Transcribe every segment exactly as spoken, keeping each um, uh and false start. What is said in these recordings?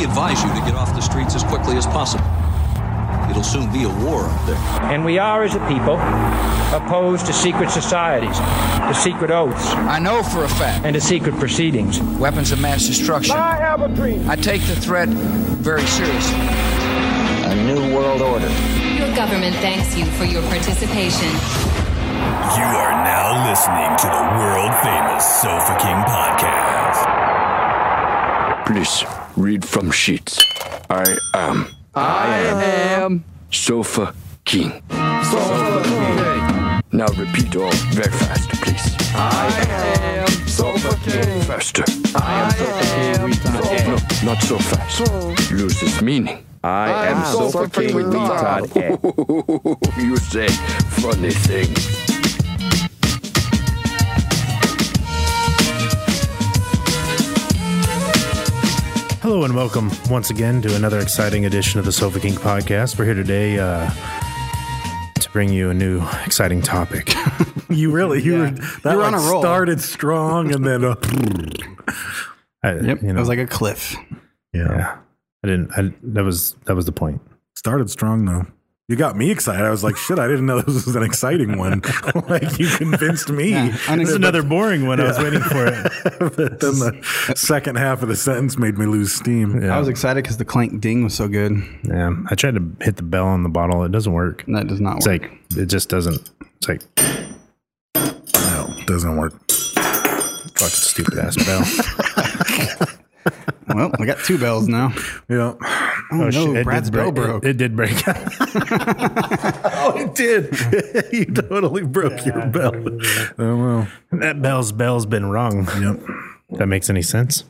advise you to get off the streets as quickly as possible. It'll soon be a war up there. And we are, as a people, opposed to secret societies, to secret oaths. I know for a fact. And to secret proceedings. Weapons of mass destruction. I have a dream. I take the threat very seriously. A new world order. Your government thanks you for your participation. You are now listening to the world-famous Sofa King podcast. Please read from sheets. I am... I am Sofa King. Sofa King. Now repeat all very fast, please. I am Sofa King. Faster. I am Sofa King. No, not so fast. Loses meaning. I, I am Sofa King retard. You say funny things. Hello and welcome once again to another exciting edition of the Sofa King podcast. We're here today uh, to bring you a new exciting topic. you really, you yeah. were, that You're like on a roll. Started strong and then, uh, I, yep, you know, it was like a cliff. Yeah, yeah. I didn't. I, that was that was the point. Started strong though. You got me excited. I was like, shit, I didn't know this was an exciting one. Like, you convinced me. Yeah, it's another boring one. Yeah. I was waiting for it. But then the second half of the sentence made me lose steam. Yeah. I was excited because the clank ding was so good. Yeah. I tried to hit the bell on the bottle. It doesn't work. That does not it's work. It's like, it just doesn't. It's like. No, it doesn't work. Fucking stupid ass bell. Well, we got two bells now. Yeah. Oh, oh no, Brad's bell broke. It, it did break. Oh, it did. You totally broke yeah, your bell. Oh, well. That bell's bell's been rung. Yep. If that makes any sense.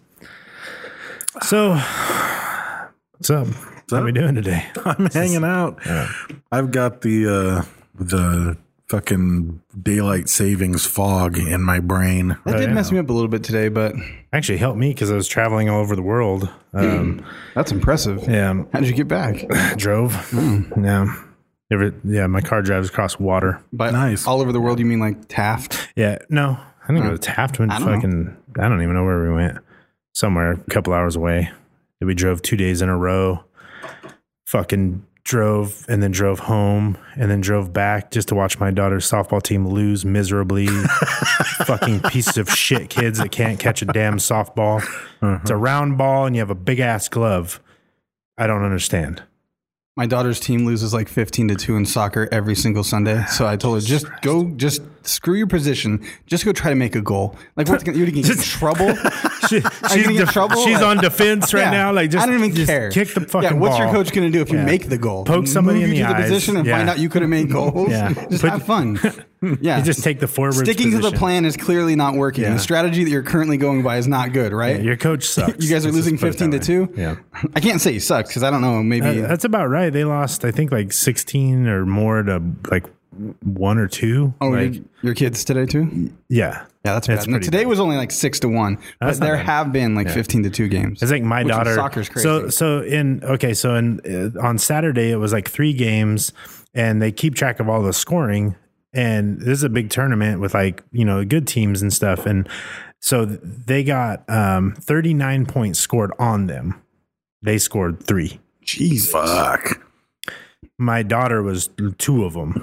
So, what's up? What's How are we doing today? I'm hanging out. Yeah. I've got the uh, the fucking daylight savings fog in my brain. That did mess me up a little bit today, but actually helped me because I was traveling all over the world. Um, That's impressive. Yeah. How did you get back? Drove. Mm. Yeah. Ever, yeah, my car drives across water. But nice. All over the world, you mean like Taft? Yeah. No, I didn't oh. go to Taft. Went I fucking, know. I don't even know where we went. Somewhere a couple hours away. We drove two days in a row. Fucking drove and then drove home and then drove back just to watch my daughter's softball team lose miserably. Fucking pieces of shit kids that can't catch a damn softball. Uh-huh. It's a round ball and you have a big ass glove. I don't understand. My daughter's team loses like fifteen to two in soccer every single Sunday. So I told her, just go, just screw your position. Just go try to make a goal. Like, what's going to, you're going to get in trouble? she, she's get def- trouble? She's like, on defense right yeah, now. Like, just, I don't even just care. Kick the fucking yeah, what's ball. your coach going to do if you yeah. make the goal? Poke somebody Move in you the to the eyes. position and yeah. find out you could have made goals. Yeah. Just Put, have fun. Yeah. You just take the forward Sticking position. to the plan is clearly not working. Yeah. The strategy that you're currently going by is not good, right? Yeah, your coach sucks. You guys are losing fifteen to two? Yeah. I can't say he sucks because I don't know. Maybe. Uh, that's about right. They lost, I think, like sixteen or more to like one or two. Oh, like, your, your kids today too? Yeah. Yeah, that's bad. No, today bad. was only like six to one, but there bad. have been like yeah. fifteen to two games. It's like my which daughter. Soccer's crazy. So, so in, okay, so in, uh, on Saturday, it was like three games and they keep track of all the scoring. And this is a big tournament with like, you know, good teams and stuff. And so they got um, thirty-nine points scored on them. They scored three. Jeez. Fuck. My daughter was two of them.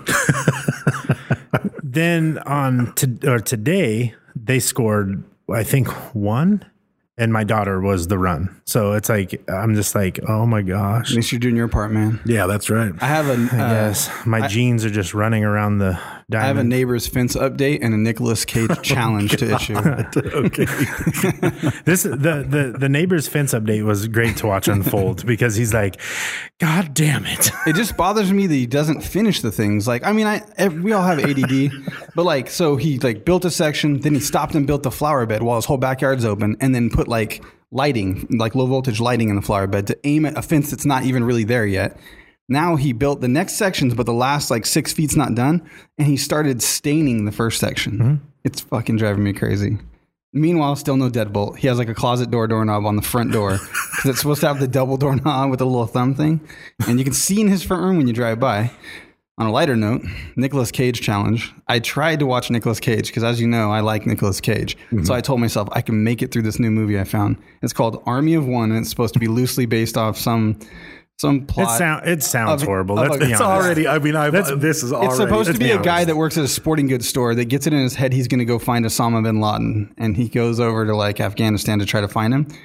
Then on to, or today, they scored, I think, one. And my daughter was the run. So it's like, I'm just like, oh my gosh. At least you're doing your part, man. Yeah, that's right. I have a, I uh, guess my I, jeans are just running around the diamond. I have a neighbor's fence update and a Nicolas Cage oh challenge to issue. Okay. This, the, the, the neighbor's fence update was great to watch unfold because he's like, God damn it. It just bothers me that he doesn't finish the things. Like, I mean, I, we all have A D D, but like, so he like built a section, then he stopped and built the flower bed while his whole backyard's open and then put like lighting, like low voltage lighting in the flower bed to aim at a fence that's not even really there yet. Now he built the next sections, but the last like six feet's not done. And he started staining the first section. Mm-hmm. It's fucking driving me crazy. Meanwhile, still no deadbolt. He has like a closet door doorknob on the front door because it's supposed to have the double doorknob with a little thumb thing. And you can see in his front room when you drive by. On a lighter note, Nicolas Cage challenge. I tried to watch Nicolas Cage because, as you know, I like Nicolas Cage. Mm-hmm. So I told myself I can make it through this new movie I found. It's called Army of One, and it's supposed to be loosely based off some some plot. It, sound, it sounds of, horrible. Of Let's a, be It's honest. already, I mean, I've, this is already. It's supposed to be a guy honest. that works at a sporting goods store that gets it in his head he's going to go find Osama bin Laden, and he goes over to like Afghanistan to try to find him.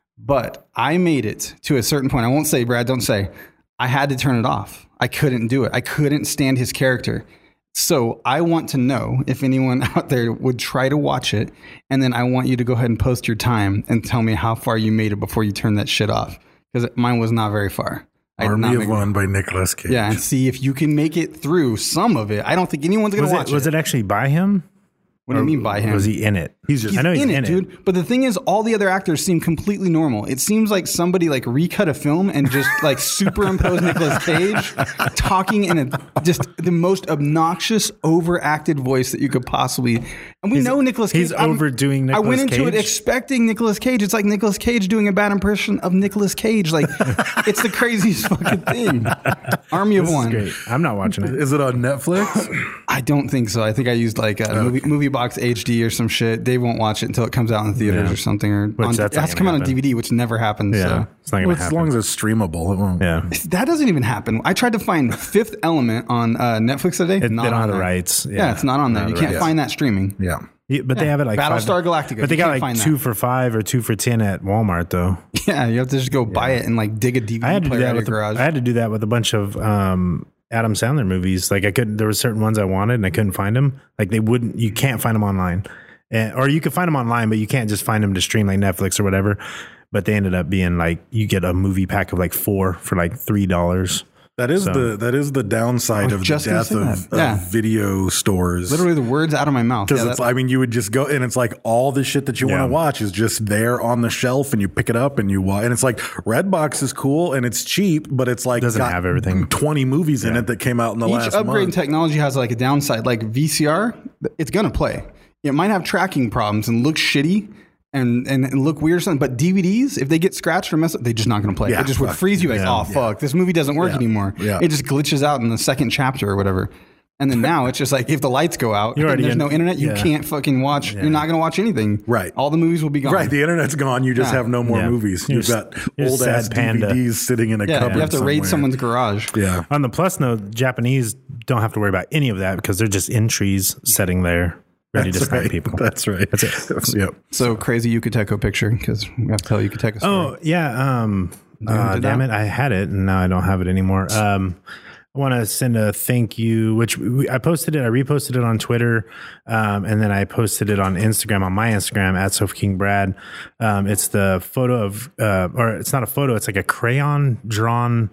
But I made it to a certain point. I won't say, Brad, don't say. I had to turn it off. I couldn't do it. I couldn't stand his character. So I want to know if anyone out there would try to watch it, and then I want you to go ahead and post your time and tell me how far you made it before you turn that shit off, because mine was not very far. I did not Army of make it. One by Nicolas Cage. Yeah, and see if you can make it through some of it. I don't think anyone's going Was to it, watch was it. it actually by him? What do you Or mean by him? Was he in it? He's just He's I know he's in, in it, it. dude. But the thing is, all the other actors seem completely normal. It seems like somebody like recut a film and just like superimposed Nicolas Cage talking in a just the most obnoxious, overacted voice that you could possibly. And we He's- know Nicolas Cage. he's overdoing I went Nicolas into it Cage? expecting Nicolas Cage. It's like Nicolas Cage doing a bad impression of Nicolas Cage. Like it's the craziest fucking thing. Army of This is One. great. I'm not watching it. Is it on Netflix? I don't think so. I think I used like a movie, movie box H D or some shit. They won't watch it until it comes out in theaters Yeah. or something. Or Which on, it that's has not to come gonna out on D V D, which never happens. Yeah, So. it's not gonna Well, happen. as long as it's streamable, it won't. yeah, That doesn't even happen. I tried to find Fifth Element on uh, Netflix today. It- not they don't on have the there. rights. Yeah. Yeah. it's not on there. Not You the can't rights. find that streaming. Yeah. Yeah, but they have it like Battlestar five- Galactica. But they You got can't like find two that. for five or two for ten at Walmart though. Yeah, you have to just go buy it and like dig a D V D I had to do player that out of with your a, garage. I had to do that with a bunch of um, Adam Sandler movies. Like I couldn't. There were certain ones I wanted and I couldn't find them. Like they wouldn't. You can't find them online, and, or you can find them online, but you can't just find them to stream like Netflix or whatever. But they ended up being like you get a movie pack of like four for like three dollars. That is So- the that is the downside of the just gonna death say of, that. of Yeah. video stores. Literally the words out of my mouth. Because Yeah, it's, that- I mean, you would just go and it's like all the shit that you Yeah. want to watch is just there on the shelf, and you pick it up and you watch. And it's like Redbox is cool and it's cheap, but it's like Doesn't got have everything. twenty movies in it that came out in the Each last upgrade in month. technology has like a downside. Like V C R, it's gonna play. It might have tracking problems and look shitty and, and, and look weird or something. But D V Ds, if they get scratched or messed up, they're just not gonna play. Yeah, it just would fuck. freeze you like, Yeah. oh fuck, this movie doesn't work Yeah. anymore. Yeah. It just glitches out in the second chapter or whatever. And then now it's just like if the lights go out You're and already there's in- no internet, you yeah. can't fucking watch. You're not gonna watch anything. Right. All the movies will be gone. Right, the internet's gone. You just Yeah. have no more Yeah. movies. You're You've got s- you're old ass sad panda. D V Ds sitting in a Yeah, cupboard. you have to raid somewhere. someone's garage. Yeah, On the plus note, Japanese don't have to worry about any of that because they're just in trees sitting there ready to that's snipe right. people. That's right. That's it. Yep. So crazy Yucateco picture because we have to tell Yucateco story. Oh yeah. Um, uh, did damn that? it, I had it and now I don't have it anymore. Um, I want to send a thank you, which we, I posted it, I reposted it on Twitter, um, and then I posted it on Instagram, on my Instagram at Sofa King Brad. Um, it's the photo of, uh, or it's not a photo, it's like a crayon drawn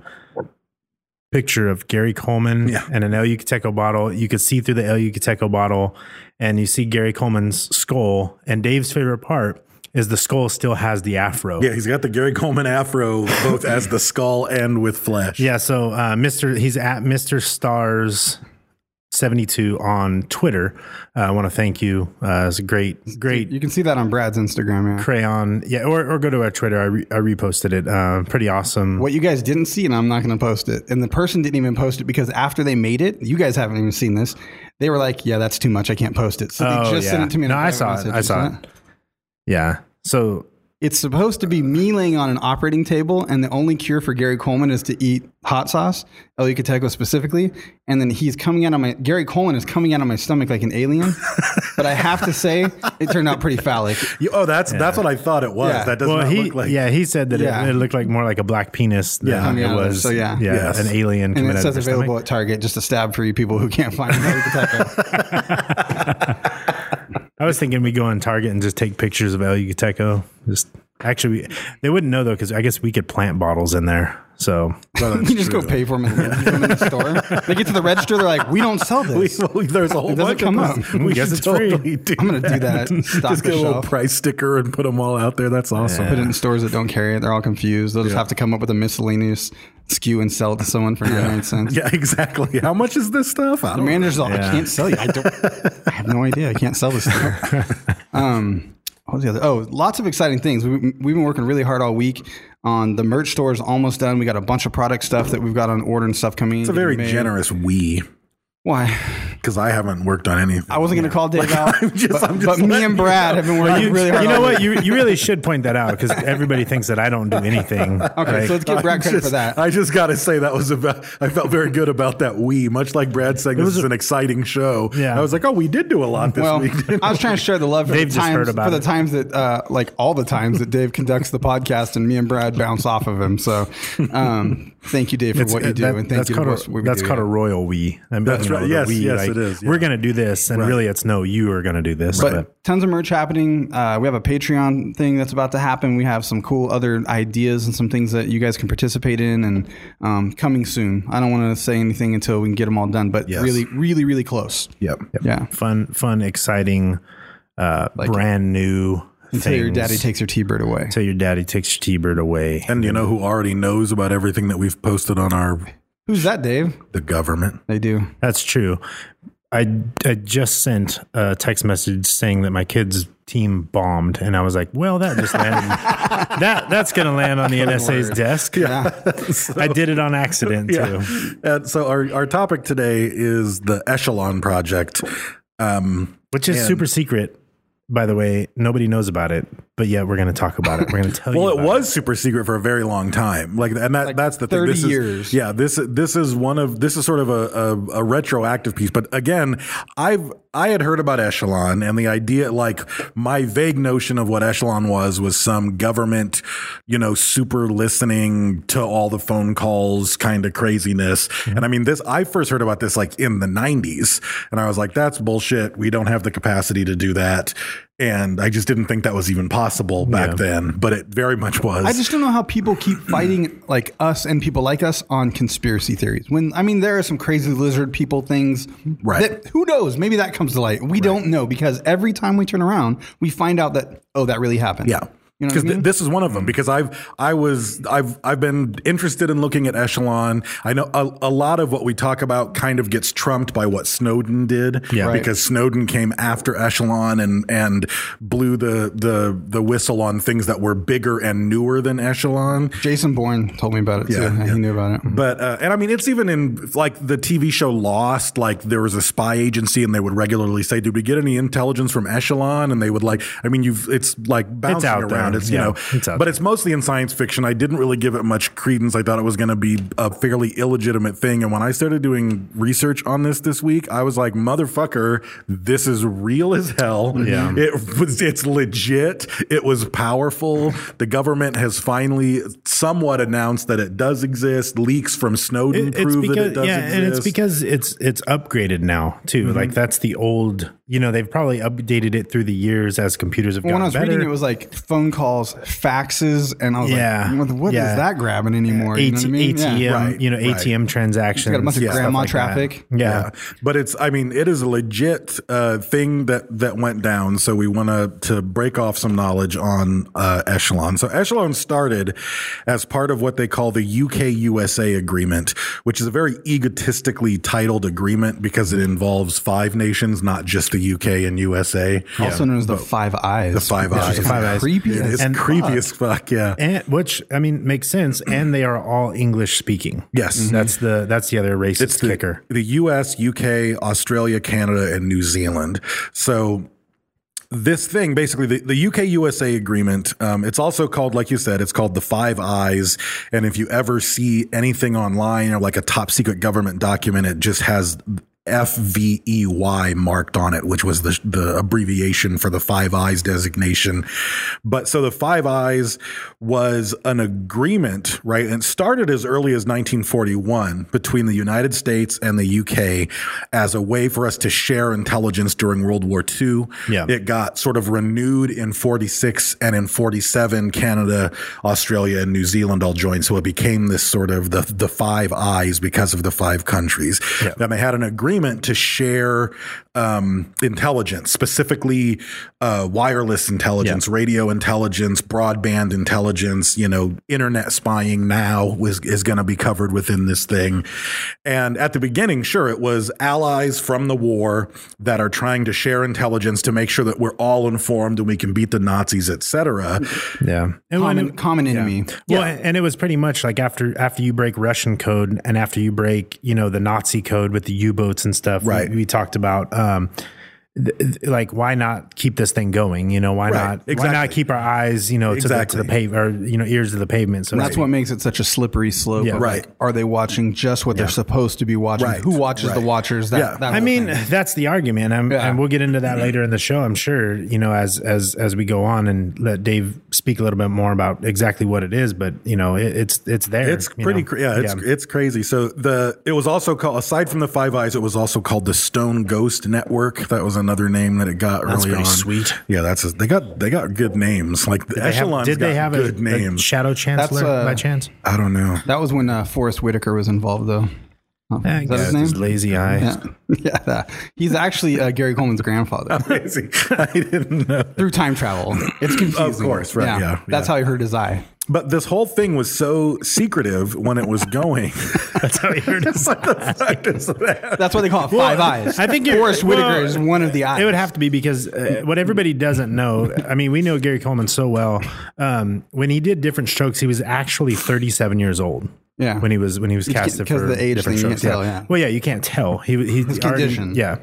picture of Gary Coleman Yeah. and an El Yucateco bottle. You could see through the El Yucateco bottle, and you see Gary Coleman's skull. And Dave's favorite part is the skull still has the afro. Yeah, he's got the Gary Coleman afro both as the skull and with flesh. Yeah, so uh, Mister he's at Mister Stars seventy-two on Twitter. Uh, I want to thank you. Uh, it's a great, great You can see that on Brad's Instagram. Yeah. crayon. Yeah, or, or go to our Twitter. I, re- I reposted it. Uh, pretty awesome. What you guys didn't see, and I'm not going to post it, and the person didn't even post it because after they made it, you guys haven't even seen this. They were like, "Yeah, that's too much. I can't post it." So they Oh, just yeah. sent it to me. In a No, I private saw it. message. I saw Isn't it. Yeah. So It's supposed to be me laying on an operating table, and the only cure for Gary Coleman is to eat hot sauce, El Yucateco specifically. And then he's coming out of my Gary Coleman is coming out of my stomach like an alien. But I have to say, it turned out pretty phallic. You- oh, that's that's what I thought it was. Yeah. That does well, not he look like. yeah he said that Yeah. it, it looked like more like a black penis than Yeah. it Coming out of it, was. so yeah. yeah, Yes. an alien And coming it out says of your available stomach. at Target, just a stab for you people who can't find El Yucateco. I was thinking we go on Target and just take pictures of El Yucateco. Just actually, we, they wouldn't know though because I guess we could plant bottles in there. So You just go pay for them and leave them in the store. They get to the register, they're like, "We don't sell We, this." well, there's a whole It doesn't bunch come of up. those. We Guess should it's free. totally do I'm gonna do that. Stock Just the get a little shelf. price sticker and put them all out there. That's awesome. Put it in stores that don't carry it. They're all confused. They'll just Yeah. have to come up with a miscellaneous S K U and sell it to someone for ninety-nine cents. Yeah, exactly. How much is this stuff? I The don't know. manager's all, Yeah. I can't sell you. I don't. I have no idea. I can't sell this stuff. Um, what was the other? Oh, lots of exciting things. We, we've been working really hard all week on the merch store is almost done. We got a bunch of product stuff that we've got on order and stuff coming in. It's a very generous we. Why? Because I haven't worked on anything. I wasn't going to call Dave out, I'm just, but, I'm just but me and Brad have been working you, really hard. You know on what? it. You you really should point that out because everybody thinks that I don't do anything. Okay, Like, so let's give Brad I'm credit just- for that. I just got to say that was about. I felt very good about that. We, much like Brad saying, this was is a- an exciting show. Yeah. I was like, oh, we did do a lot this Well, week. I was trying to share the love for They've the just times heard about for the it. times that, uh, like all the times that Dave conducts the podcast, and me and Brad bounce off of him. So, um, thank you, Dave, for It's- what you do, that- and thank that's you for called what a, we that's do. called a royal we. I'm That's you know, right. the Yes, we, yes, like, it is, yeah. We're going to do this, and Right. really, it's no, you are going to do this. But, But, tons of merch happening. Uh, we have a Patreon thing that's about to happen. We have some cool other ideas and some things that you guys can participate in, and um, coming soon. I don't want to say anything until we can get them all done, but Yes. really, really, really close. Yep. Yeah. fun, fun, exciting, uh, Like brand new. Until your things. daddy takes your T-bird away. Until your daddy takes your T-bird away. And you know who already knows about everything that we've posted on our Who's that, Dave? the government? They do. That's true. I, I just sent a text message saying that my kid's team bombed, and I was like, well, that just landed. that That's going to land on the N S A's desk. Yeah. I did it on accident, too. And so our, our topic today is the Echelon Project. Um, Which is and- super secret, by the way. Nobody knows about it, but yet we're going to talk about it. We're going to tell Well, you it about was super secret for a very long time. Like, and that, Like that's the thing. thirty This years. Is, yeah, this this is one of this is sort of a, a, a retroactive piece. But again, I've I had heard about Echelon and the idea, like my vague notion of what Echelon was was some government, you know, super listening to all the phone calls kind of craziness. Mm-hmm. And I mean, this I first heard about this like in the nineties, and I was like, that's bullshit. We don't have the capacity to do that. And I just didn't think that was even possible back Yeah. then, but it very much was. I just don't know how people keep fighting like us and people like us on conspiracy theories. When I mean, there are some crazy lizard people things. Right. That, who knows? Maybe that comes to light. We don't know because every time we turn around, we find out that oh, that really happened. Yeah. You know Because what I mean? this is one of them. Because I've I was I've I've been interested in looking at Echelon. I know a, a lot of what we talk about kind of gets trumped by what Snowden did. Yeah. Right. Because Snowden came after Echelon and and blew the the the whistle on things that were bigger and newer than Echelon. Jason Bourne told me about it too. Yeah, yeah. He knew about it. But uh, and I mean, it's even in like the T V show Lost. Like there was a spy agency, and they would regularly say, "Did we get any intelligence from Echelon?" And they would like, I mean, you've it's like bouncing out there. around. It's you Yeah, know, it's out but there. it's mostly in science fiction. I didn't really give it much credence. I thought it was going to be a fairly illegitimate thing. And when I started doing research on this this week, I was like, "Motherfucker, this is real as hell. Yeah. It was. It's legit. It was powerful. The government has finally somewhat announced that it does exist. Leaks from Snowden It- it's prove because that it does yeah, exist. and it's because it's it's upgraded now too. Mm-hmm. Like that's the old. You know, they've probably updated it through the years as computers have Well, gotten when I was better. reading, it was like phone calls, faxes, and I was Yeah. like, "What, what Yeah. is that grabbing anymore?" You know what I mean? A T M, Yeah. Right, you know, right. A T M transactions. Got a bunch of yeah, stuff grandma like that. traffic. Yeah. Yeah, but it's. I mean, it is a legit uh, thing that that went down. So we want to to break off some knowledge on uh, Echelon. So Echelon started as part of what they call the U K U S A agreement, which is a very egotistically titled agreement because it involves five nations, not just the U K and U S A. Also known as the Five Eyes. The Five which Eyes. is Five Eyes. Creepy. It as is And- creepy as fuck. Yeah. And, which I mean makes sense, and they are all English speaking. Yes. Mhm. that's the that's the other racist It's the, kicker. the U S, U K, Australia, Canada, and New Zealand. So this thing, basically, the, the U K U S A agreement, um, it's also called, like you said, it's called the Five Eyes. And if you ever see anything online or like a top secret government document, it just has F V E Y marked on it, which was the, the abbreviation for the Five Eyes designation. But so the Five Eyes was an agreement, right? And it started as early as nineteen forty-one between the United States and the U K as a way for us to share intelligence during World War Two. Yeah. It got sort of renewed in forty-six, and in forty-seven, Canada, Australia, and New Zealand all joined. So it became this sort of the, the Five Eyes because of the five countries. Yeah. Then they had an agreement to share um, intelligence, specifically uh, wireless intelligence, Yeah. radio intelligence, broadband intelligence, you know, internet spying now is, is going to be covered within this thing. And at the beginning, sure, it was allies from the war that are trying to share intelligence to make sure that we're all informed and we can beat the Nazis, et cetera. Yeah. And when Common, it- common enemy. Well, and it was pretty much like after after you break Russian code and after you break, you know, the Nazi code with the U-boats and stuff, Right. we, we talked about, um, th- th- like, why not keep this thing going? You know, why Right, not? Why exactly. not keep our eyes, you know, to Exactly. the to the pave or you know ears to the pavement? So And that's what makes it such a slippery slope. Yeah. of, Right. like, are they watching just what they're supposed to be watching? Right. Who watches the Right. watchers? That, Yeah. that I whole mean, thing. that's the argument, I'm, Yeah. and we'll get into that later in the show. I'm sure, you know, as as as we go on and let Dave speak a little bit more about exactly what it is. But you know, it, it's it's there. It's you pretty, know? cra- yeah, it's it's crazy. So the it was also called, aside from the Five Eyes, it was also called the Stone Ghost Network. That was another name that it got That's early pretty on. sweet. Yeah, that's a, they got they got good names. Like the Did they have, Echelon's did they got have good a, names. a Shadow Chancellor That's, uh, by chance? I don't know. That was when uh, Forrest Whitaker was involved, though. Oh, Yeah, is that his name? his lazy eye. Yeah, yeah. That. He's actually uh, Gary Coleman's grandfather Crazy. I didn't know. through time travel. It's confusing. Of course, right, yeah, That's yeah. how he hurt his eye. But this whole thing was so secretive when it was going. That's how he heard it. What the fuck is that? That's why they call it Five Eyes. I think you're- Forrest Whitaker well, is one of the eyes. It would have to be because uh, what everybody doesn't know. I mean, we know Gary Coleman so well. Um, when he did Different Strokes, he was actually thirty-seven years old. Yeah. When he was when he was It's casted because for of the age Different thing, you Strokes. can't tell, yeah. Well, yeah, you can't tell. He he His already- condition. Yeah.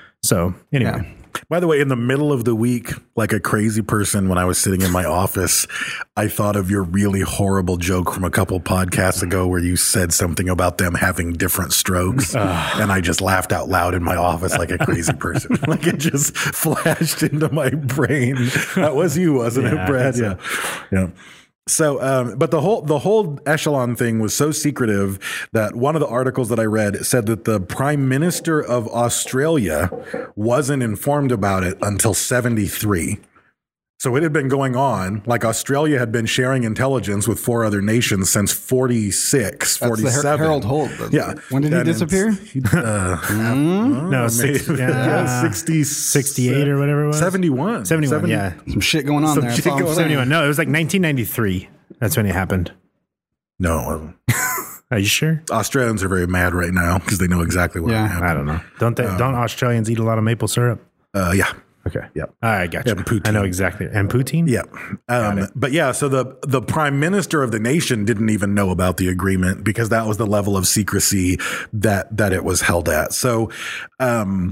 So anyway. Yeah. By the way, in the middle of the week, like a crazy person, when I was sitting in my office, I thought of your really horrible joke from a couple podcasts ago where you said something about them having different strokes. And I just laughed out loud in my office like a crazy person. Like it just flashed into my brain. That was you, wasn't Yeah, it, Brad? I think Yeah. Yeah. So, um, but the whole the whole Echelon thing was so secretive that one of the articles that I read said that the Prime Minister of Australia wasn't informed about it until seventy-three. So it had been going on, like Australia had been sharing intelligence with four other nations since forty-six, That's the Her- forty-seven. Harold Holt. Yeah. When did he And it's- disappear? he- uh, No, six, maybe- yeah, yeah, sixty, sixty-eight or whatever it was. seventy-one. seventy-one, seventy- yeah. Some shit going on Some there. That's shit all I'm going on. saying. seventy-one. No, it was like nineteen ninety-three. That's when it happened. No, it wasn't. Are you sure? Australians are very mad right now because they know exactly what Yeah. happened. I don't know. Don't they, don't Australians eat a lot of maple syrup? Uh, yeah. Okay. Yeah. All right, gotcha. And poutine. I know exactly. And poutine? Yeah. Um, but yeah, so the, the prime minister of the nation didn't even know about the agreement because that was the level of secrecy that, that it was held at. So, um,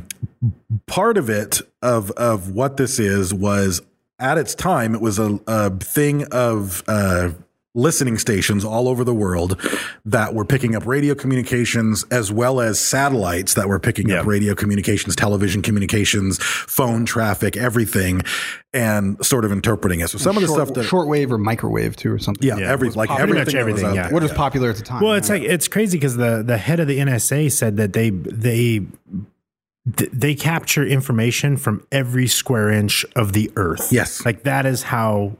part of it of, of what this is was at its time, it was a, a thing of, uh, listening stations all over the world that were picking up radio communications as well as satellites that were picking Yeah. up radio communications, television communications, phone traffic, everything, and sort of interpreting it. So some of the Short- stuff that, shortwave or microwave too, or something. yeah, Yeah. every, like Pretty everything, much that was everything, out yeah. there. What was popular at the time? Well, it's like it's crazy because the the head of the N S A said that they they th- they capture information from every square inch of the Earth. Yes. like that is how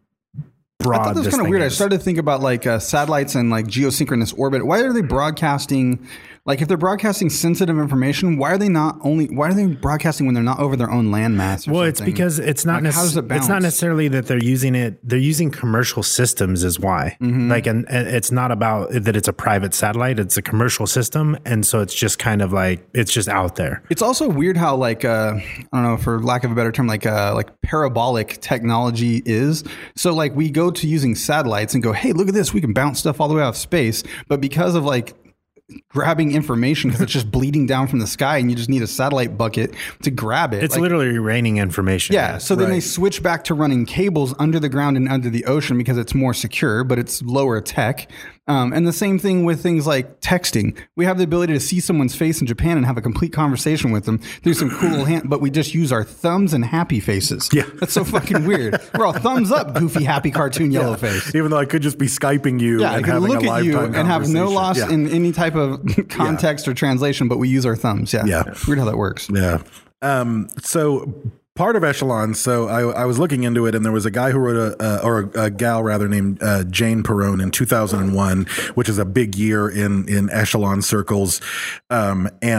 broad. I thought that was this kind of thing weird. I is. started to think about like uh, satellites and like geosynchronous orbit. Why are they broadcasting? Like if they're broadcasting sensitive information, why are they not only? Why are they broadcasting when they're not over their own landmass? Or Well, it's something? because it's not. Like, how does it necess- it's not bounce? necessarily that they're using it. They're using commercial systems, is why. Mm-hmm. Like, and, and it's not about that. It's a private satellite. It's a commercial system, and so it's just kind of like it's just out there. It's also weird how like uh, I don't know, for lack of a better term, like uh, like parabolic technology is. So like we go to using satellites and go, hey, look at this, we can bounce stuff all the way out of space. But because of like grabbing information, because it's just bleeding down from the sky, and you just need a satellite bucket to grab it. It's like, literally raining information. yeah. So then they Right. switch back to running cables under the ground and under the ocean because it's more secure, but it's lower tech. Um, and the same thing with things like texting. We have the ability to see someone's face in Japan and have a complete conversation with them through some cool little hand, but we just use our thumbs and happy faces. Yeah. That's so fucking weird. We're all thumbs up, goofy, happy cartoon yellow face. Even though I could just be Skyping you Yeah, I and can having look a at you lifetime and have no conversation. loss Yeah. in any type of context or translation, but we use our thumbs. Yeah. Yeah. Weird how that works. Yeah. Um, so part of Echelon, so I, I was looking into it, and there was a guy who wrote a, uh, or a, a gal rather, named uh, Jane Perrone in two thousand one, which is a big year in, in Echelon circles. Um, and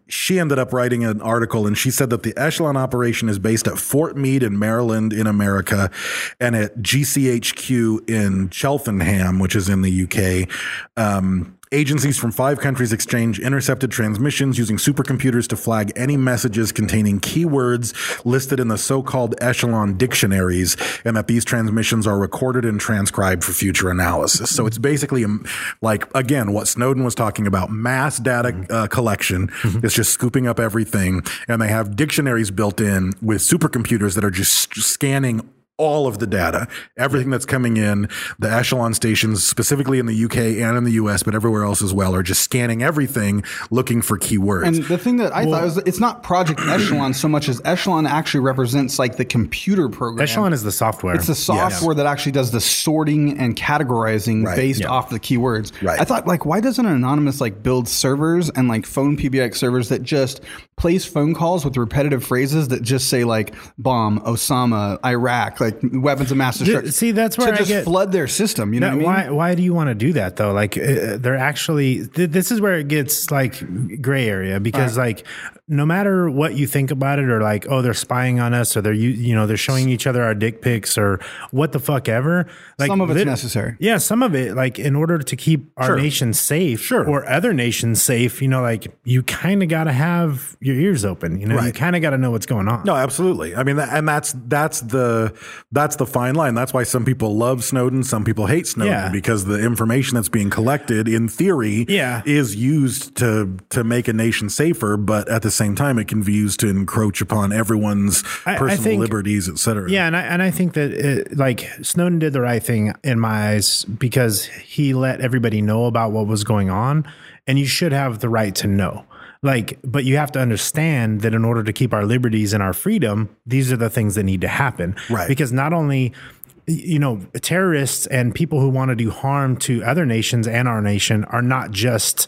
she ended up writing an article, and she said that the Echelon operation is based at Fort Meade in Maryland in America and at G C H Q in Cheltenham, which is in the U K. Um, Agencies from five countries exchange intercepted transmissions using supercomputers to flag any messages containing keywords listed in the so-called Echelon dictionaries, and that these transmissions are recorded and transcribed for future analysis. So it's basically um, like, again, what Snowden was talking about, mass data uh, collection. Mm-hmm. It's just scooping up everything, and they have dictionaries built in with supercomputers that are just scanning all of the data, everything that's coming in. The Echelon stations, specifically in the U K and in the U S, but everywhere else as well, are just scanning everything, looking for keywords. And the thing that I well, thought was, it's not Project Echelon so much as Echelon actually represents like the computer program. Echelon is the software. It's the software yes. that actually does the sorting and categorizing right. based yeah. off the keywords. Right. I thought, like, why doesn't Anonymous like build servers and like phone P B X servers that just place phone calls with repetitive phrases that just say like bomb, Osama, Iraq, like weapons of mass destruction. See, that's where to I just get, flood their system. You know that, what I mean? Why? Why do you want to do that though? Like, uh, they're actually. Th- this is where it gets like gray area because right. like no matter what you think about it, or like, oh, they're spying on us, or they're you, you know they're showing each other our dick pics, or what the fuck ever. Like, some of it's lit- necessary. Yeah, some of it, like in order to keep our sure. nation safe, sure. or other nations safe, you know, like you kind of got to have your ears open. You know, right. you kind of got to know what's going on. No, absolutely. I mean, and that's that's the that's the fine line. That's why some people love Snowden, some people hate Snowden, yeah. because the information that's being collected, in theory, yeah. is used to to make a nation safer. But at the same time, it can be used to encroach upon everyone's I, personal I think, liberties, et cetera. Yeah, and I and I think that it, like Snowden did the right thing in my eyes because he let everybody know about what was going on, and you should have the right to know. Like, but you have to understand that in order to keep our liberties and our freedom, these are the things that need to happen. Right. Because not only, you know, terrorists and people who want to do harm to other nations and our nation are not just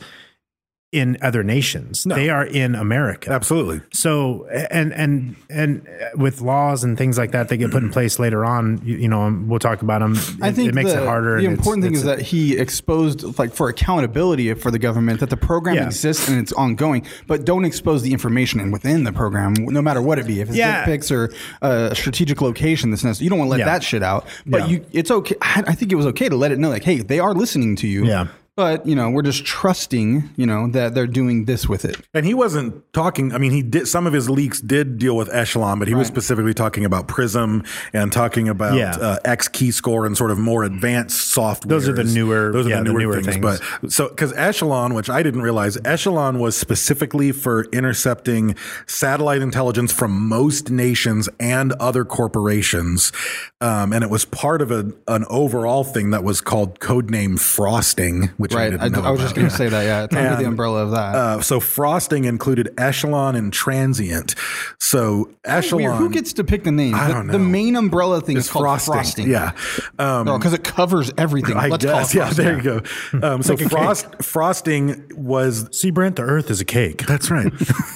in other nations. No. They are in America. Absolutely. So, and, and, and with laws and things like that, that get put in place later on, you, you know, we'll talk about them. I think it makes the, it harder. The and important it's, thing it's, is that he exposed, like, for accountability for the government, that the program yeah. exists and it's ongoing, but don't expose the information within the program, no matter what it be. If it's yeah. dick pics or a strategic location that's necessary, you don't want to let yeah. that shit out. But yeah. you, it's okay. I think it was okay to let it know, like, hey, they are listening to you. Yeah. But, you know, we're just trusting, you know, that they're doing this with it. And he wasn't talking, I mean, he did, some of his leaks did deal with Echelon, but he right. was specifically talking about Prism and talking about yeah. uh, X Keyscore and sort of more advanced software. Those are the newer, Those are yeah, the newer, the newer things. things. But so, because Echelon, which I didn't realize, Echelon was specifically for intercepting satellite intelligence from most nations and other corporations. Um, and it was part of a, an overall thing that was called codename Frosting, which right. I didn't know I, I was about. just going to say that, yeah. It's under And, the umbrella of that. Uh, so Frosting included Echelon and Transient. So Echelon. Weird. Who gets to pick the name? I the, don't know. The main umbrella thing It's is called Frosting. Frosting. Yeah. Um, because it covers everything. I Let's guess. call it Yeah, Frosting. there you go. Um, so like a Frost, Frosting was. See, Brent, the earth is a cake. That's right.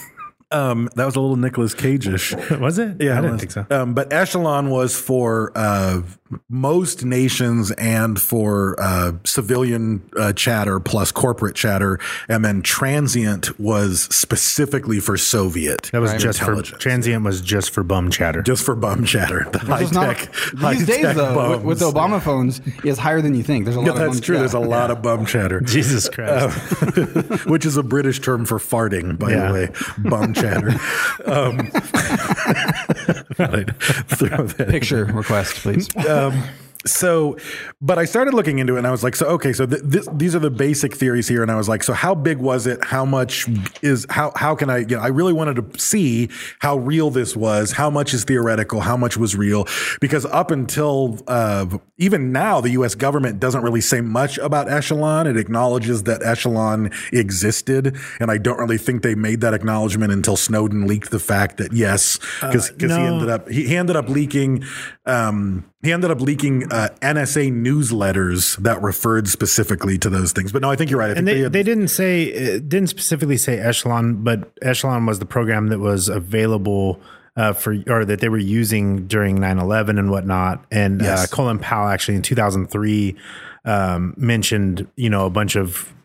Um, that was a little Nicolas Cage-ish. Was it? Yeah, I it didn't was. think so. Um, but Echelon was for uh, most nations and for uh, civilian uh, chatter plus corporate chatter, and then Transient was specifically for Soviet. That was just for Transient was just for bum chatter. Just for bum chatter. The high Not, tech. these days, though, with, with the Obama phones, is higher than you think. There's a lot Yeah, of that's bum true. chatter. There's a lot of bum chatter. Jesus Christ. Uh, which is a British term for farting, by Yeah. the way. Bum chatter. Um, throw that Picture request, please. Um, so, but I started looking into it and I was like, so, okay, so th- this, these are the basic theories here. And I was like, so how big was it? How much is, how, how can I, you know, I really wanted to see how real this was. How much is theoretical? How much was real? Because up until, uh, even now, the U S government doesn't really say much about Echelon. It acknowledges that Echelon existed. And I don't really think they made that acknowledgement until Snowden leaked the fact that yes, because, because Uh, no. he ended up, he, he ended up leaking, um, he ended up leaking uh, N S A newsletters that referred specifically to those things. But no, I think you're right. I And think they, had, they didn't say, it didn't specifically say Echelon, but Echelon was the program that was available uh, for, or that they were using during nine eleven and whatnot. And Yes. uh, Colin Powell actually in two thousand three um, mentioned, you know, a bunch of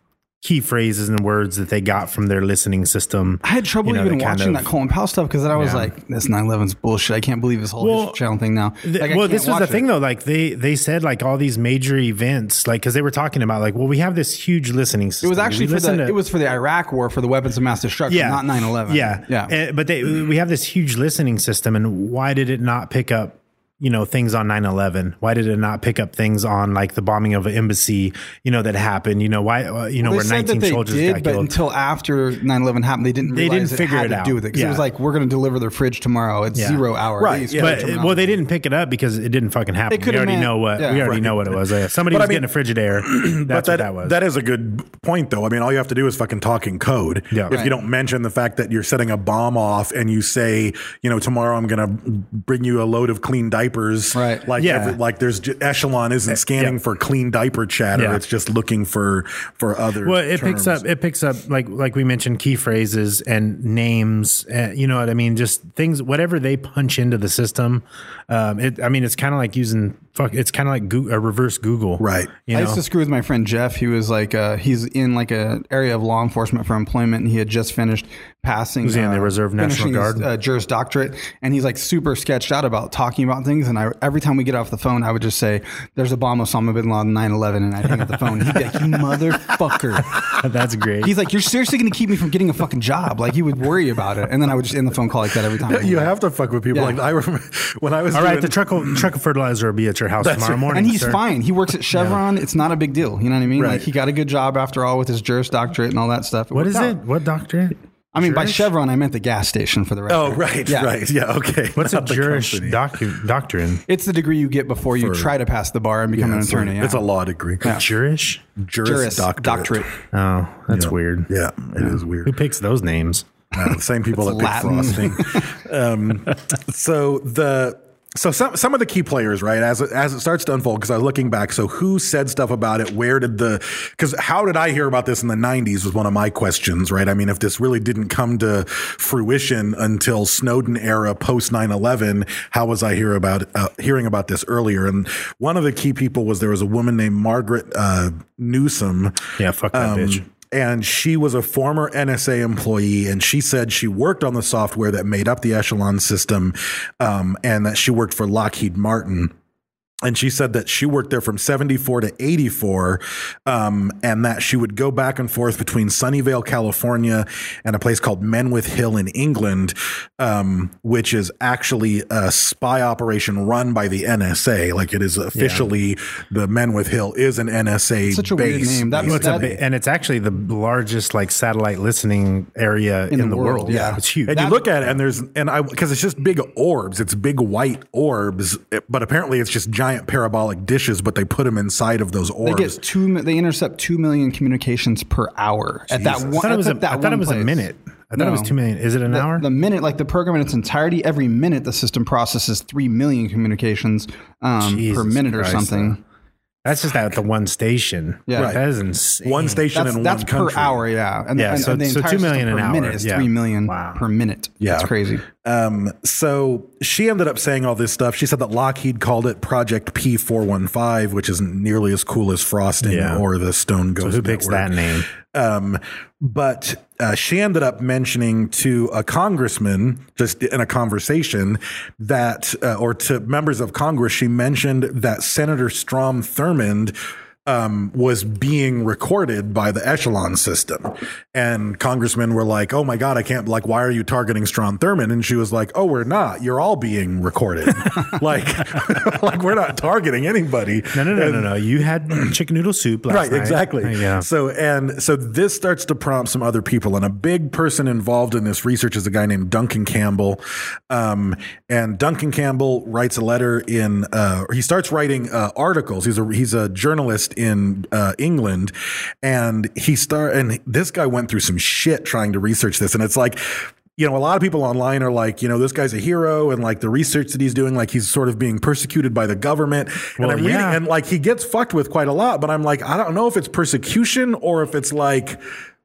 key phrases and words that they got from their listening system. I had trouble you know, even that kind watching of- that Colin Powell stuff because then I was Yeah. like, "This nine eleven's bullshit. I can't believe this whole Well, History Channel thing now." Th- Like, I well, can't this was watch the it. thing though. Like they they said like all these major events, like because they were talking about like, well, we have this huge listening system. It was actually We for the listen to- it was for the Iraq War for the weapons of mass destruction, yeah, not nine eleven. Yeah, yeah. Uh, but they we have this huge listening system, and why did it not pick up? You know, things on nine eleven. Why did it not pick up things on like the bombing of an embassy, you know, that happened? You know, why, uh, you know, Well, where they said nineteen that they soldiers did, got but killed. until after nine eleven happened, they didn't They realize didn't figure it had it to out. do with it. Because Yeah. it was like, we're going to deliver the fridge tomorrow. It's Yeah. zero hour. Right, They used yeah. to But terminology. well, they didn't pick it up because it didn't fucking happen. They We could've already meant- know what yeah. we already Right. know what it was. Uh, Somebody But I was mean- getting a Frigidaire. That's but what that, that was. that is a good point, though. I mean, all you have to do is fucking talk in code. Yeah. If Right. you don't mention the fact that you're setting a bomb off and you say, you know, tomorrow I'm going to bring you a load of clean diapers. Right. Like, Yeah. every, like there's j- Echelon isn't scanning yeah. for clean diaper chatter. Yeah. It's just looking for for other. Well, it picks terms. up. It picks up like like we mentioned, key phrases and names. Uh, you know what I mean? Just things, whatever they punch into the system. Um, it, I mean, it's kind of like using fuck. It's kind of like Goo- a reverse Google, Right. You I know? used to screw with my friend Jeff. He was like, uh, he's in like a area of law enforcement for employment, and he had just finished passing. Was he in the uh, Reserve National finishing his, Guard? uh, Juris Doctorate, and he's like super sketched out about talking about things. And I, every time we get off the phone, I would just say, "There's a bomb Osama bin Laden nine eleven," and I'd hang up the phone. He'd be like, "You motherfucker!" That's great. He's like, "You're seriously going to keep me from getting a fucking job?" Like he would worry about it, and then I would just end the phone call like that every time. You have to fuck with people. Yeah. Like I remember when I was All right, doing, the truck will, truck of fertilizer will be at your house That's tomorrow right. morning, And he's sir. fine. He works at Chevron. It's not a big deal. You know what I mean? Right. Like he got a good job after all with his Juris Doctorate and all that stuff. What worked is out. it? What doctorate? I mean, by Juris? Chevron, I meant the gas station for the record. Oh, right, Yeah. right, yeah, okay. What's a Not the Juris company. docu- doctrine? It's the degree you get before you For- try to pass the bar and become Yeah, an it's a- attorney. It's yeah. a law degree. Yeah. Juris? Juris, Juris doctorate. Doctorate. Oh, that's Yeah. weird. Yeah, it is Who weird. picks those names? Uh, the same people that It's pick Latin. frosting. um, so the so some some of the key players, right, as it, as it starts to unfold, because I was looking back. So who said stuff about it? Where did the? Because how did I hear about this in the nineties? Was one of my questions, right? I mean, if this really didn't come to fruition until Snowden era post nine eleven, how was I hear about uh, hearing about this earlier? And one of the key people was there was a woman named Margaret uh, Newsom. Yeah, fuck that Um, bitch. And she was a former N S A employee, and she said she worked on the software that made up the Echelon system, um, and that she worked for Lockheed Martin. And she said that she worked there from seventy-four to eighty-four, um, and that she would go back and forth between Sunnyvale, California, and a place called Menwith Hill in England, um, which is actually a spy operation run by the N S A. Like it is officially, the Menwith Hill is an N S A Such a base. weird name. That- Well, it's a that- bi- and it's actually the largest like satellite listening area in, the, world. yeah. It's huge. And you look at it, and there's and I because it's just big orbs. It's big white orbs, but apparently it's just giant parabolic dishes. But they put them inside of those They orbs. get two. mi- They intercept two million communications per hour at that Jesus. one. I thought it was, a, at that I thought it one was a place. minute. I thought it was No. two million. Is it an The, hour? the minute, like the program in its entirety, every minute the system processes three million communications um, per Jesus minute Christ, or something. That's just at the one station. Yeah. Right. That is insane. One station That's, in that's one per country. hour, yeah. And, Yeah, and, so- and the so entire two million system an per hour. minute is Yeah. three million Wow. per minute. Yeah. That's crazy. Um, so she ended up saying all this stuff. She said that Lockheed called it Project P four one five, which isn't nearly as cool as Frosting Yeah. or the Stone Ghost. So who picks Network. that name? Um, but uh, she ended up mentioning to a congressman, just in a conversation, that, uh, or to members of Congress, she mentioned that Senator Strom Thurmond um, was being recorded by the Echelon system. And congressmen were like, oh my God, I can't, like, why are you targeting Strom Thurmond? And she was like, oh, we're not. You're all being recorded. like, like, we're not targeting anybody. No, no, no, And- no, no. You had chicken noodle soup last Right, night. exactly. Yeah. So and so this starts to prompt some other people, and a big person involved in this research is a guy named Duncan Campbell. Um, and Duncan Campbell writes a letter in. Uh, he starts writing uh, articles. He's a he's a journalist in uh, England, and he start and this guy went through some shit trying to research this, and it's like. You know, a lot of people online are like, you know, this guy's a hero, and like the research that he's doing, like he's sort of being persecuted by the government. And Well, I'm reading, yeah. and like he gets fucked with quite a lot, but I'm like, I don't know if it's persecution or if it's like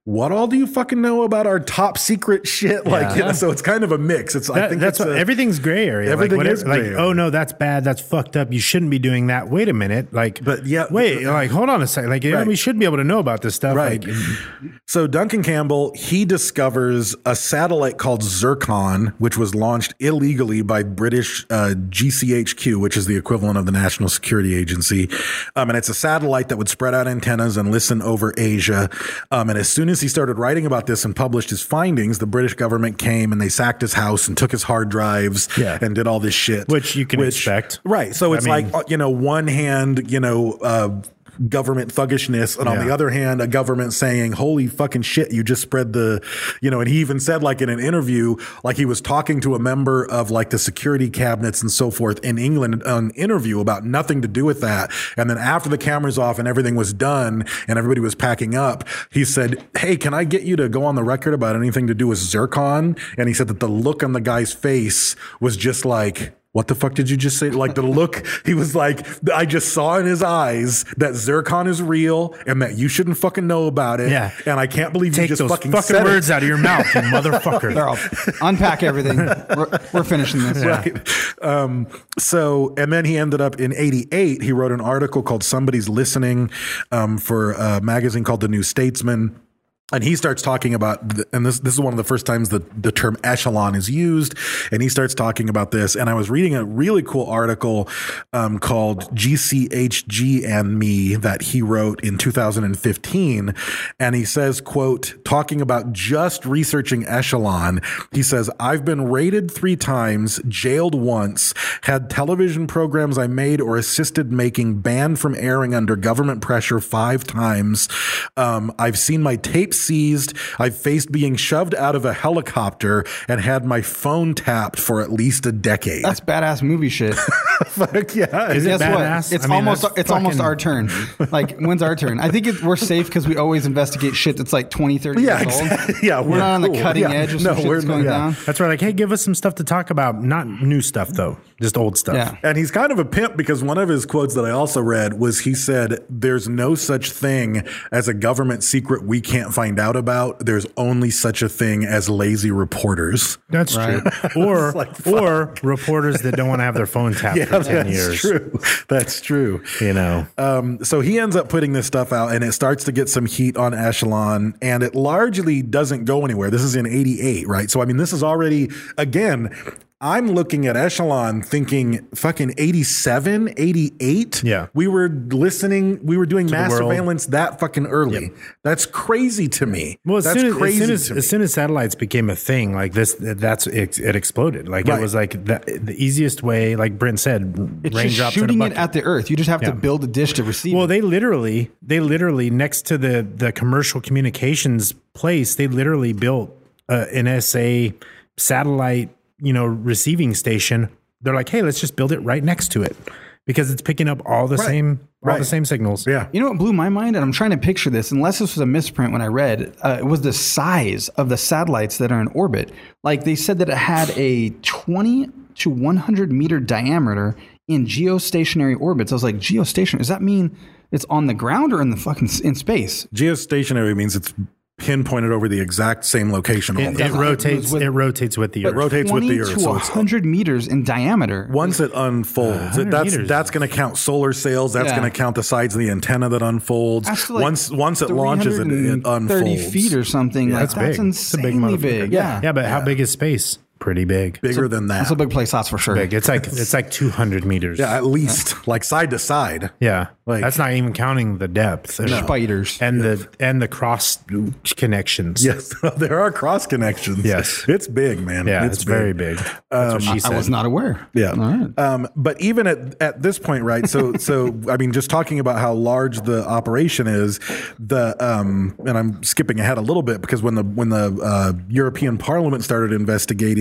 what all do you fucking know about our top secret shit? Like, Yeah. you know, so it's kind of a mix. It's, I That- think that's it's what, a- everything's gray area. Everything like, is whatever- gray like, area. oh no, that's bad. That's fucked up. You shouldn't be doing that. Wait a minute. Like, But yeah, wait, like, hold on a second. Like, yeah, Right. we should be able to know about this stuff. Right. Like, So Duncan Campbell, he discovers a satellite called Zircon, which was launched illegally by British uh, G C H Q, which is the equivalent of the National Security Agency. Um, and it's a satellite that would spread out antennas and listen over Asia. Um, and as soon as he started writing about this and published his findings, the British government came and they sacked his house and took his hard drives Yeah. and did all this shit. Which you can expect. Right. So I it's mean- like, uh, you know, one hand, you know, uh, government thuggishness, and on Yeah. the other hand, a government saying, holy fucking shit, you just spread the, you know, and he even said, like, in an interview, like he was talking to a member of like the security cabinets and so forth in England, an interview about nothing to do with that. And then after the cameras off and everything was done and everybody was packing up, he said, hey, can I get you to go on the record about anything to do with Zircon? And he said that the look on the guy's face was just like, what the fuck did you just say? Like the look, he was like, I just saw in his eyes that Zircon is real and that you shouldn't fucking know about it. Yeah. And I can't believe take you just those fucking, fucking, said words it. out of your mouth, you motherfucker. There, I'll unpack everything. We're, we're finishing this. Right. Um, so, and then he ended up in eighty-eight, he wrote an article called Somebody's Listening um, for a magazine called The New Statesman. And he starts talking about, and this this is one of the first times that the term echelon is used. And he starts talking about this. And I was reading a really cool article um, called G C H G and Me that he wrote in two thousand fifteen. And he says, quote, talking about just researching echelon, he says, I've been raided three times, jailed once, had television programs I made or assisted making banned from airing under government pressure five times. Um, I've seen my tapes seized. I've faced being shoved out of a helicopter and had my phone tapped for at least a decade. That's badass movie shit. Fuck yeah. Is it Guess what? badass? It's I mean, almost that's it's almost fucking- our turn. Like, when's our turn? I think it, we're safe because we always investigate shit that's like twenty, thirty Yeah, years old. exactly. Yeah, we're, not on the cool. cutting Yeah. edge of some No, shit we're that's going yeah. down. That's right. Like, hey, give us some stuff to talk about. Not new stuff, though. Just old stuff. Yeah. And he's kind of a pimp because one of his quotes that I also read was he said, there's no such thing as a government secret we can't find out about. There's only such a thing as lazy reporters. That's Right. true. Or like, fuck. or reporters that don't want to have their phone tapped Yeah, for ten that's years. true. That's true. You know. Um, so he ends up putting this stuff out and it starts to get some heat on Echelon and it largely doesn't go anywhere. This is in eighty-eight, right? So, I mean, this is already, again, I'm looking at Echelon thinking fucking eighty-seven, eighty-eight. Yeah. We were listening, we were doing the mass world. surveillance that fucking early. Yep. That's crazy to me. Well, as that's soon as, crazy as soon as, to me. as soon as satellites became a thing, like this, that's it, it exploded. Like Right. it was like the, the easiest way, like Brent said, It's raindrops just in a shooting it bucket. at the earth. You just have Yeah. to build a dish to receive Well, it. they literally, they literally next to the the commercial communications place, they literally built uh, an S A satellite, you know, receiving station. They're like, hey, let's just build it right next to it because it's picking up all the Right. same, all Right. the same signals. Yeah. You know what blew my mind? And I'm trying to picture this, unless this was a misprint when I read, uh, it was the size of the satellites that are in orbit. Like they said that it had a twenty to one hundred meter diameter in geostationary orbits. I was like, geostationary, does that mean it's on the ground or in the fucking in space? Geostationary means it's pinpointed over the exact same location all It, the it time. rotates. with- It rotates with the It earth. rotates with twenty the Earth. to So it's one hundred meters in diameter. once it unfolds, one it, hundred that's meters. that's going to count solar sails. That's Yeah. going to count the sides of the antenna that unfolds. That's like once once it launches, it, it unfolds. thirty feet or something. Yeah, like, That's that's big. It's a big insanely motherfucker. big. Yeah. Yeah, but how big is space? Pretty big. Bigger than that. That's a big place, that's for sure. Big. It's like it's like two hundred meters. Yeah, at least like side to side. Yeah, Like- that's not even counting the depth Spiders. and the and the cross connections. Yes, there are cross connections. Yes. it's big, man. yeah, it's, very big. That's what she I said. was not aware. Yeah. All right. Um, but even at, at this point, right? So, so I mean, just talking about how large the operation is, the um, and I'm skipping ahead a little bit because when the when the uh, European Parliament started investigating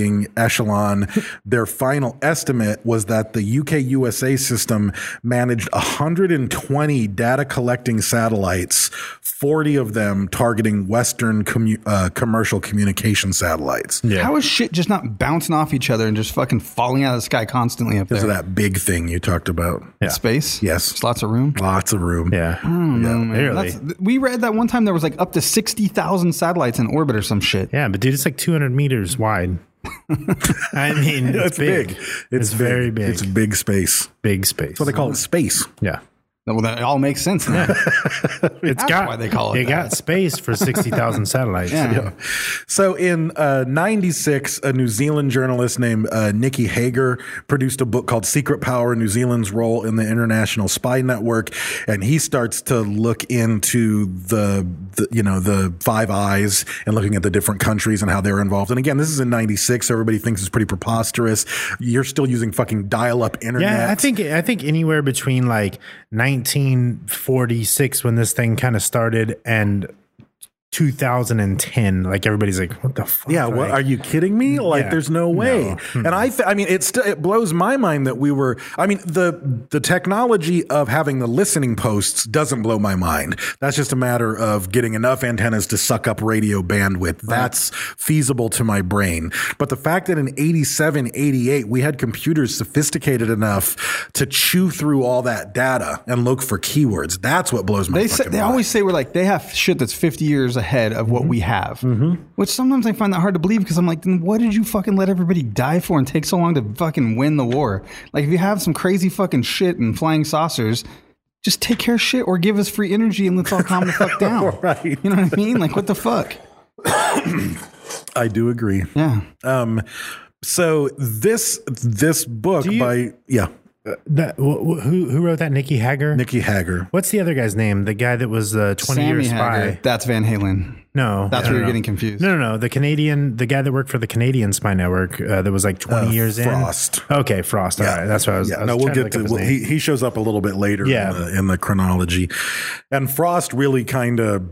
targeting Echelon. Their final estimate was that the U K U S A system managed one hundred twenty data collecting satellites, forty of them targeting Western commu- uh, commercial communication satellites. Yeah. How is shit just not bouncing off each other and just fucking falling out of the sky constantly up Because there? of that big thing you talked about. Yeah. Space? Yes. There's lots of room? Lots of room. Yeah. I don't know, man. Really? That's- we read that one time there was like up to sixty thousand satellites in orbit or some shit. Yeah, but dude, it's like two hundred meters wide. I mean, it's, It's big. big. It's, It's very big. big. It's big space. big space. That's what they call it, space. Yeah. Well, that all makes sense now. It's That's got why they call it It that. got space for sixty thousand satellites. Yeah. Yeah. So in uh, ninety-six, a New Zealand journalist named uh, Nikki Hager produced a book called Secret Power, New Zealand's Role in the International Spy Network. And he starts to look into the, the, you know, the Five Eyes and looking at the different countries and how they're involved. And again, this is in ninety-six. So everybody thinks it's pretty preposterous. You're still using fucking dial-up internet. Yeah, I think I think anywhere between like nineteen forty-six when this thing kind of started and two thousand ten, like everybody's like, what the fuck? Yeah, what, Like, are you kidding me? Like, Yeah. there's no way. No. And I, th- I mean, it still it blows my mind that we were. I mean, the the technology of having the listening posts doesn't blow my mind. That's just a matter of getting enough antennas to suck up radio bandwidth. That's feasible to my brain. But the fact that in eighty-seven, eighty-eight, we had computers sophisticated enough to chew through all that data and look for keywords. That's what blows my. They say, fucking they mind. always say we're like they have shit that's fifty years ahead of what we have, which sometimes I find that hard to believe because I'm like, then what did you fucking let everybody die for and take so long to fucking win the war? Like, if you have some crazy fucking shit and flying saucers, just take care of shit or give us free energy and let's all calm the fuck down. Right. You know what I mean? Like, what the fuck? I do agree. Yeah. Um, so this this book you- by yeah That, wh- wh- who who wrote that? Nikki Hager. Nikki Hager. What's the other guy's name? The guy that was the twenty year Sammy spy. Hagar, that's Van Halen. No, That's no, where you're no. getting confused. No, no, no. The Canadian, the guy that worked for the Canadian spy network, uh, that was like twenty Uh, years Frost. in. Okay, Frost. All right, that's what I was. Yeah, I was no, we'll trying to get look to. up his Well, name. he he shows up a little bit later. Yeah. in, the, in the chronology, and Frost really kind of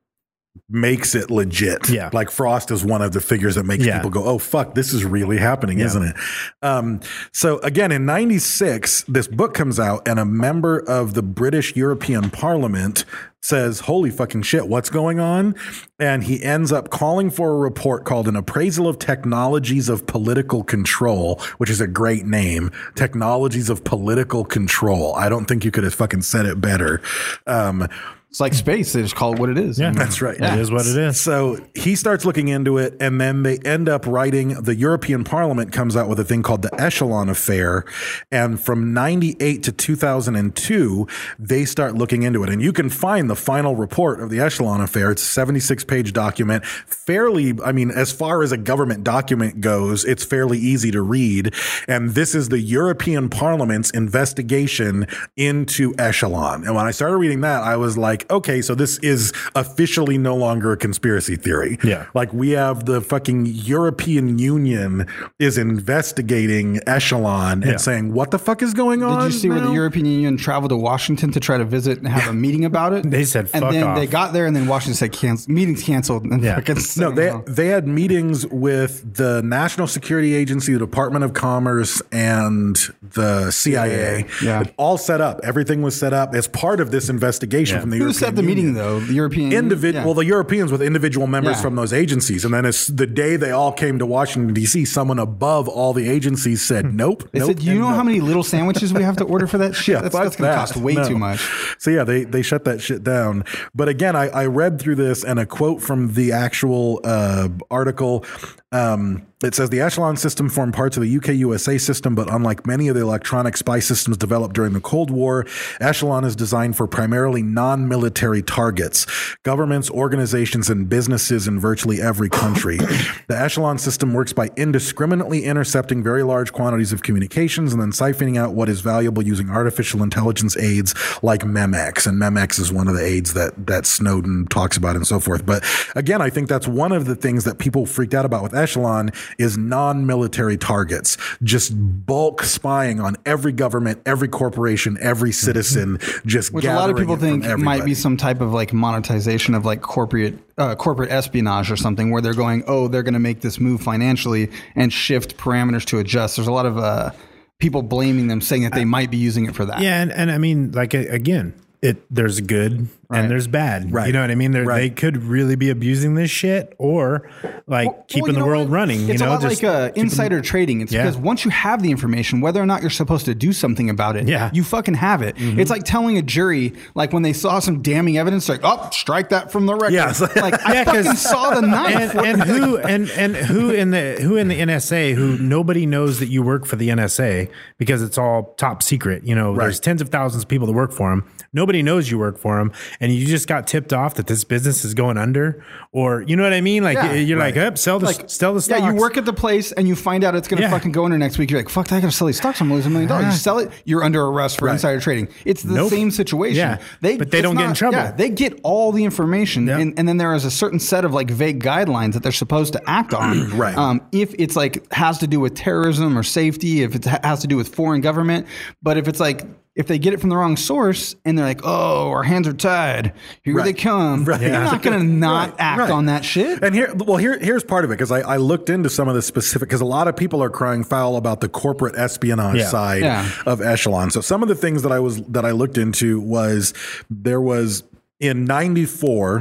makes it legit. Yeah. Like Frost is one of the figures that makes Yeah. people go, "Oh fuck, this is really happening, Yeah. isn't it?" Um, so again, in ninety-six, this book comes out, and a member of the British European Parliament says, "Holy fucking shit, what's going on?" And he ends up calling for a report called An Appraisal of Technologies of Political Control, which is a great name. Technologies of Political Control. I don't think you could have fucking said it better. Um, It's like space. They just call it what it is. Yeah. that's right. It is what it is. So he starts looking into it, and then they end up writing. The European Parliament comes out with a thing called the Echelon Affair, and from ninety-eight to two thousand two, they start looking into it. And you can find the final report of the Echelon Affair. It's a seventy-six page document, fairly. I mean, as far as a government document goes, it's fairly easy to read. And this is the European Parliament's investigation into Echelon. And when I started reading that, I was like, okay, so this is officially no longer a conspiracy theory. Yeah. Like, we have the fucking European Union is investigating Echelon Yeah. and saying, what the fuck is going on? Did you see where the now? European Union traveled to Washington to try to visit and have a meeting about it? They said, and "Fuck then off." they got there, and then Washington said, cancel, meetings canceled. And Yeah. fucking No, sent they them home. they had meetings with the National Security Agency, the Department of Commerce, and the C I A. Yeah. All set up. Everything was set up as part of this investigation Yeah. from the Who European set the Union. meeting, though? The European Individual, yeah. well, the Europeans with individual members Yeah. from those agencies, and then as the day they all came to Washington D C, someone above all the agencies said, "Nope." They nope, said, "You and know nope." how many little sandwiches we have to order for that shit? Yeah, that's fuck that's going to that. cost way No. too much." So yeah, they they shut that shit down. But again, I, I read through this, and a quote from the actual uh, article. Um, it says the Echelon system formed parts of the U K U S A system, but unlike many of the electronic spy systems developed during the Cold War, Echelon is designed for primarily non-military targets, governments, organizations, and businesses in virtually every country. The Echelon system works by indiscriminately intercepting very large quantities of communications and then siphoning out what is valuable using artificial intelligence aids like Memex. And Memex is one of the aids that, that Snowden talks about and so forth. But again, I think that's one of the things that people freaked out about with echelon is non-military targets, just bulk spying on every government, every corporation, every citizen, just Which a lot of gathering people it from think might be everybody. some type of like monetization of like corporate uh, corporate espionage or something, where they're going, oh, they're going to make this move financially and shift parameters to adjust. There's a lot of uh, people blaming them, saying that they might be using it for that. Yeah, and, and I mean, like a- again, it there's good Right. and there's bad. Right. You know what I mean? They're, Right. They could really be abusing this shit, or like Well, keeping you the know world what? running. It's you know, a lot just like uh, keeping- insider trading. It's Yeah. because once you have the information, whether or not you're supposed to do something about it, Yeah. you fucking have it. Mm-hmm. It's like telling a jury, like when they saw some damning evidence, like, oh, strike that from the record. Yeah, it's like- like I Yeah, 'cause- fucking saw the knife. and, What and the heck? who and and who in the who in the N S A who nobody knows that you work for the N S A because it's all top secret. You know, there's Right. tens of thousands of people that work for them. Nobody knows you work for them, and you just got tipped off that this business is going under, or you know what I mean? Like Yeah, you're right. like, oh, sell the Like, sell the stocks. Yeah, you work at the place and you find out it's going to Yeah. fucking go under next week. You're like, fuck, I got to sell these stocks. I'm losing a million dollars. You sell it, you're under arrest for Right. insider trading. It's the Nope. same situation. Yeah, but they it's don't get in trouble. Yeah, they get all the information, Yeah. and, and then there is a certain set of like vague guidelines that they're supposed to act on. Right. Um, if it's like has to do with terrorism or safety, if it ha- has to do with foreign government, but if it's like if they get it from the wrong source and they're like, oh, our hands are tied, here Right. they come, Right. you're not going to not Right, act right. on that shit. And here, well, here, here's part of it because I, I looked into some of the specific because a lot of people are crying foul about the corporate espionage Yeah. side Yeah. of Echelon. So some of the things that I was that I looked into was there was in ninety-four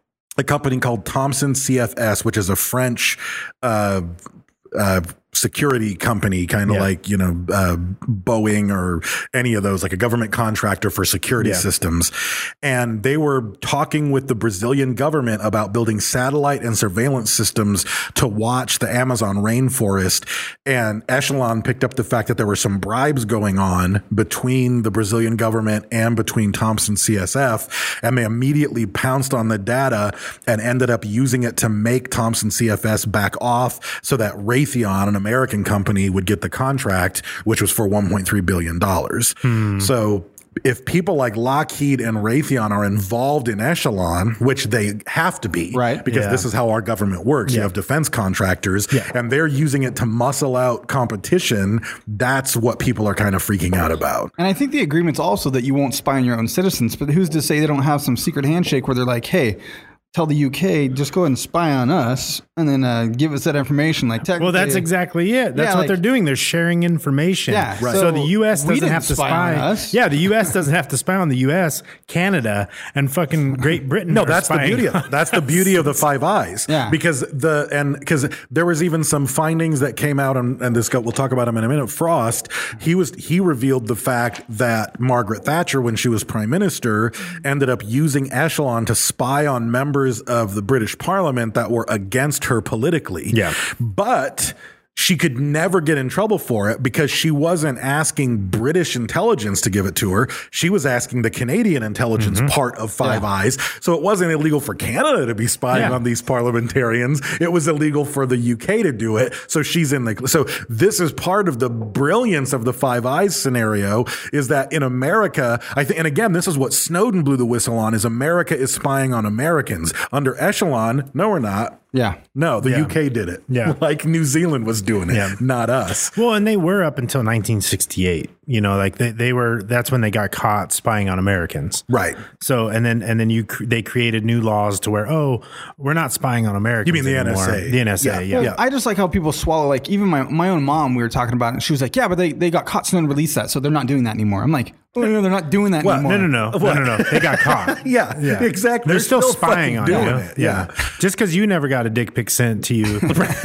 a company called Thomson C F S, which is a French uh, uh, security company, kind of Yeah. like, you know, uh, Boeing or any of those, like a government contractor for security Yeah. systems. And they were talking with the Brazilian government about building satellite and surveillance systems to watch the Amazon rainforest. And Echelon picked up the fact that there were some bribes going on between the Brazilian government and between Thomson C S F. And they immediately pounced on the data and ended up using it to make Thomson C F S back off so that Raytheon, an American company, would get the contract, which was for one point three billion dollars. Hmm. So if people like Lockheed and Raytheon are involved in Echelon, which they have to be, Right. because Yeah. this is how our government works. You Yeah. have defense contractors Yeah. and they're using it to muscle out competition. That's what people are kind of freaking out about. And I think the agreement's also that you won't spy on your own citizens, but who's to say they don't have some secret handshake where they're like, hey, tell the U K, just go ahead and spy on us and then uh, give us that information. Like, Well, that's technically- exactly it. That's Yeah, what like- they're doing. They're sharing information. Yeah, right. So, So the U S we doesn't didn't have to spy spy. on us. Yeah, the U S doesn't have to spy on the U S, Canada, and fucking Great Britain. No, are that's the spying beauty of on it. That's the beauty of the Five Eyes. Yeah. Because the and because there was even some findings that came out, and, and this go, we'll talk about him in a minute. Frost, he was he revealed the fact that Margaret Thatcher, when she was prime minister, ended up using Echelon to spy on members of the British Parliament that were against her politically. Yeah. But she could never get in trouble for it because she wasn't asking British intelligence to give it to her. She was asking the Canadian intelligence part of Five Yeah. Eyes. So it wasn't illegal for Canada to be spying Yeah. on these parliamentarians. It was illegal for the U K to do it. So she's in the, so this is part of the brilliance of the Five Eyes scenario is that in America, I think, and again, this is what Snowden blew the whistle on is America is spying on Americans. Under Echelon, no, we're not. Yeah. No, the Yeah. U K did it. Yeah. Like New Zealand was doing it, Yeah. not us. Well, and they were up until nineteen sixty-eight. You know, like they, they were. That's when they got caught spying on Americans. Right. So, and then and then you cr- they created new laws to where oh, we're not spying on Americans. You mean the anymore. N S A? The N S A. Yeah. Yeah. Well, I just like how people swallow, like even my, my own mom, we were talking about it, and she was like, yeah, but they, they got caught, so then released that, so they're not doing that anymore. I'm like, oh, no, they're not doing that Well, anymore. No, no, no, no, no, no. They got caught. Yeah, exactly. They're, still, spying fucking on doing you. it. Yeah. Just because you never got a dick pic sent to you that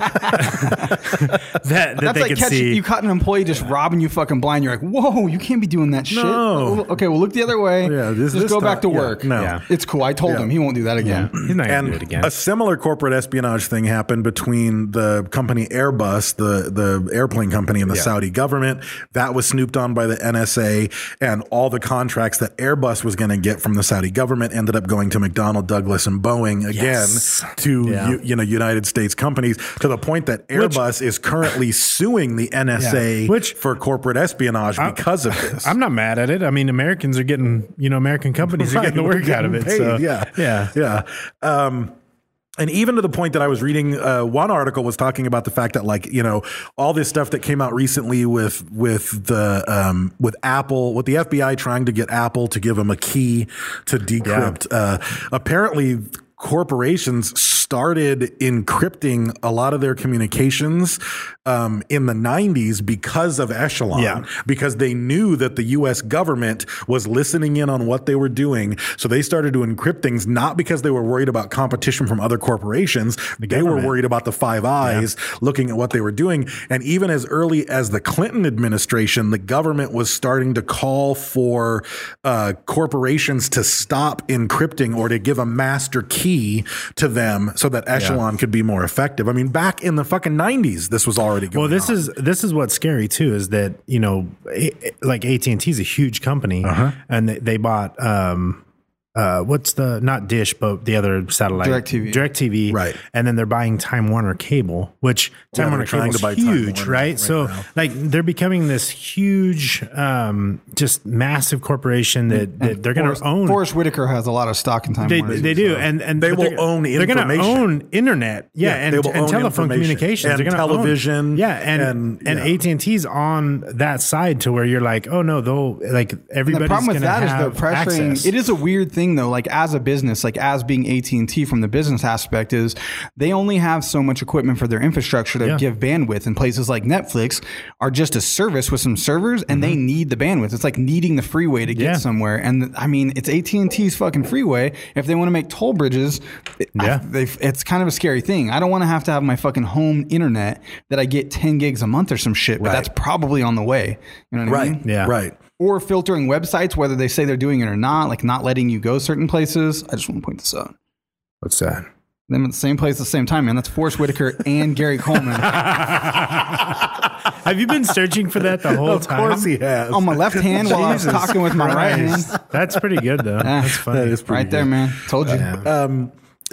that, that That's they like could catching, see. you caught an employee just robbing you fucking blind. You're like, whoa, you can't be doing that shit. No. Oh, okay, well, look the other way. Yeah, this- just this go time- back to yeah, work. no. Yeah. It's cool. I told Yeah. him he won't do that again. He's not going to do it And again. a similar corporate espionage thing happened between the company Airbus, the, the airplane company, and the Yeah. Saudi government. That was snooped on by the N S A, and all the contracts that Airbus was going to get from the Saudi government ended up going to McDonnell Douglas and Boeing again Yes. to Yeah. you, you know United States companies to the point that Airbus is currently suing the N S A Yeah. Which- for corporate espionage because of this. I'm not mad at it. I mean, Americans are getting, you know, American companies are Right, getting the work we're out of it. getting So, paid, yeah, yeah. yeah. Um, And even to the point that I was reading, uh, one article was talking about the fact that, like, you know, all this stuff that came out recently with with the um, with Apple, with the F B I trying to get Apple to give them a key to decrypt. Yeah. Uh, apparently, corporations started encrypting a lot of their communications um, in the nineties because of Echelon, yeah. because they knew that the U S government was listening in on what they were doing. So they started to encrypt things, not because they were worried about competition from other corporations. The they government. were worried about the Five Eyes yeah. looking at what they were doing. And even as early as the Clinton administration, the government was starting to call for uh, corporations to stop encrypting or to give a master key to them so that Echelon yeah. could be more effective. I mean, back in the fucking nineties, this was already going on. Well, this on. is this is what's scary too, is that, you know, like A T and T is a huge company, uh-huh. and they, they bought um, uh, what's the not Dish, but the other satellite DirecTV. DirecTV, right? And then they're buying Time Warner Cable, which Time yeah, Warner Cable is huge, right? right so now. like they're becoming this huge, um, just massive corporation that, that they're going to own. Forrest Whitaker has a lot of stock in Time they, Warner. They do, so. and and they will own They're going to own internet, yeah, yeah and, they will and own telephone communications, and they're gonna television, own, yeah, and and, and A T and T's on that side to where you're like, oh no, they'll like everybody's. The problem with that have is the pressuring. access. It is a weird thing though. Like as a business, like as being A T and T from the business aspect, is they only have so much equipment for their infrastructure to Yeah. give bandwidth, and places like Netflix are just a service with some servers, and mm-hmm. they need the bandwidth. It's like needing the freeway to get Yeah. somewhere. And I mean, it's A T and T's fucking freeway. If they want to make toll bridges, Yeah. I, they, it's kind of a scary thing. I don't want to have to have my fucking home internet that I get ten gigs a month or some shit, but Right. that's probably on the way. You know what right, I mean? Yeah. right. Or filtering websites, whether they say they're doing it or not, like not letting you go certain places. I just want to point this out. What's that? Them at the same place at the same time, man. That's Forrest Whitaker and Gary Coleman. Have you been searching for that the whole Of time? Of course he has. On my left hand while I was talking with my right hand. That's pretty good though. Yeah. That's funny. That is pretty Right there, good. man. Told you. Um,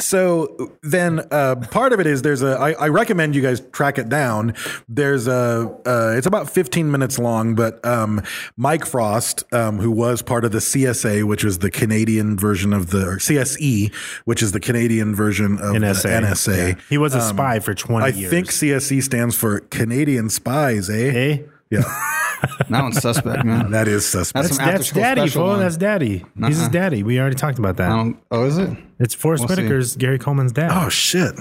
so then uh, part of it is there's a, I, I recommend you guys track it down. There's a, uh, it's about fifteen minutes long, but um, Mike Frost, um, who was part of the C S A, which is the Canadian version of the, or C S E, which is the Canadian version of N S A. the N S A. Yeah. He was a spy for twenty I years. think C S E stands for Canadian Spies, eh? Eh? Yeah. That one's suspect, man. That is suspect. That's some That's after-school daddy, special fool. one. That's daddy. He's his daddy. We already talked about I that. don't, oh, is it? It's Forrest We'll see. Whitaker's Gary Coleman's dad. Oh, shit.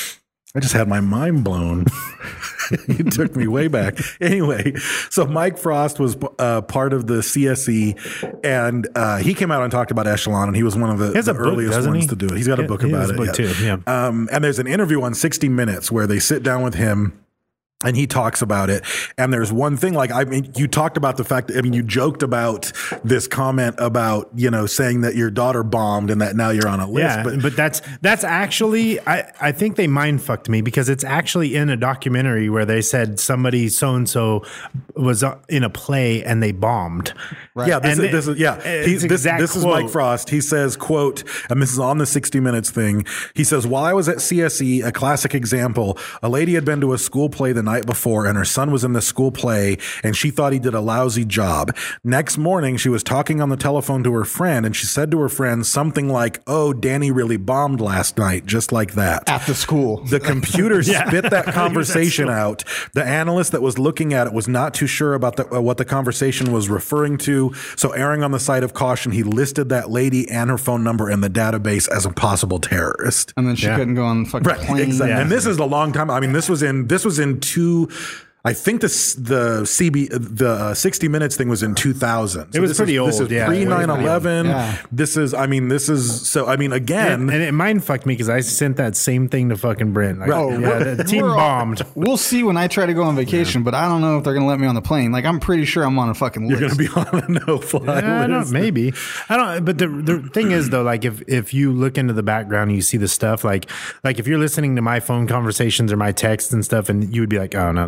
I just had my mind blown. You took me way back. Anyway, so Mike Frost was uh, part of the C S E, and uh, he came out and talked about Echelon, and he was one of the, He has the a book, earliest doesn't ones he? to do it. He's got a Yeah, book he about has a it. book too, yeah. Um, and there's an interview on sixty minutes where they sit down with him. And he talks about it. And there's one thing, like, I mean, you talked about the fact that, I mean, you joked about this comment about, you know, saying that your daughter bombed and that now you're on a list. Yeah, but, but that's that's actually, I, I think they mind fucked me because it's actually in a documentary where they said somebody so-and-so was in a play and they bombed. Right. Yeah, this, And is, this is, yeah. it's He's, this exact this is quote. Mike Frost. He says, quote, and this is on the sixty minutes thing. He says, while I was at C S E, a classic example, a lady had been to a school play the night before and her son was in the school play and she thought he did a lousy job. Next morning, she was talking on the telephone to her friend and she said to her friend something like, oh, Danny really bombed last night, just like that. At the school. The computer Yeah. spit that conversation out. The analyst that was looking at it was not too sure about the, uh, what the conversation was referring to. So erring on the side of caution, he listed that lady and her phone number in the database as a possible terrorist. And then she Yeah. couldn't go on the fucking Right, plane. exactly. Yeah. And this is a long time. I mean, this was in this was in two. I think this the C B the uh, sixty minutes thing was in two thousand. It was this pretty is, This old, is yeah. pre It was nine eleven. Yeah. This is. I mean, this is. So I mean, again. And, and it mind fucked me because I sent that same thing to fucking Brent. Like, Oh, yeah, we're- the team we're all- bombed. We'll see when I try to go on vacation, but I don't know if they're going to let me on the plane. Like, I'm pretty sure I'm on a fucking you're list. going to be on a no-fly I don't, list. maybe I don't. But the the thing is though, like if if you look into the background, and you see the stuff like like if you're listening to my phone conversations or my texts and stuff, and you would be like, oh no, this. I'll be guy's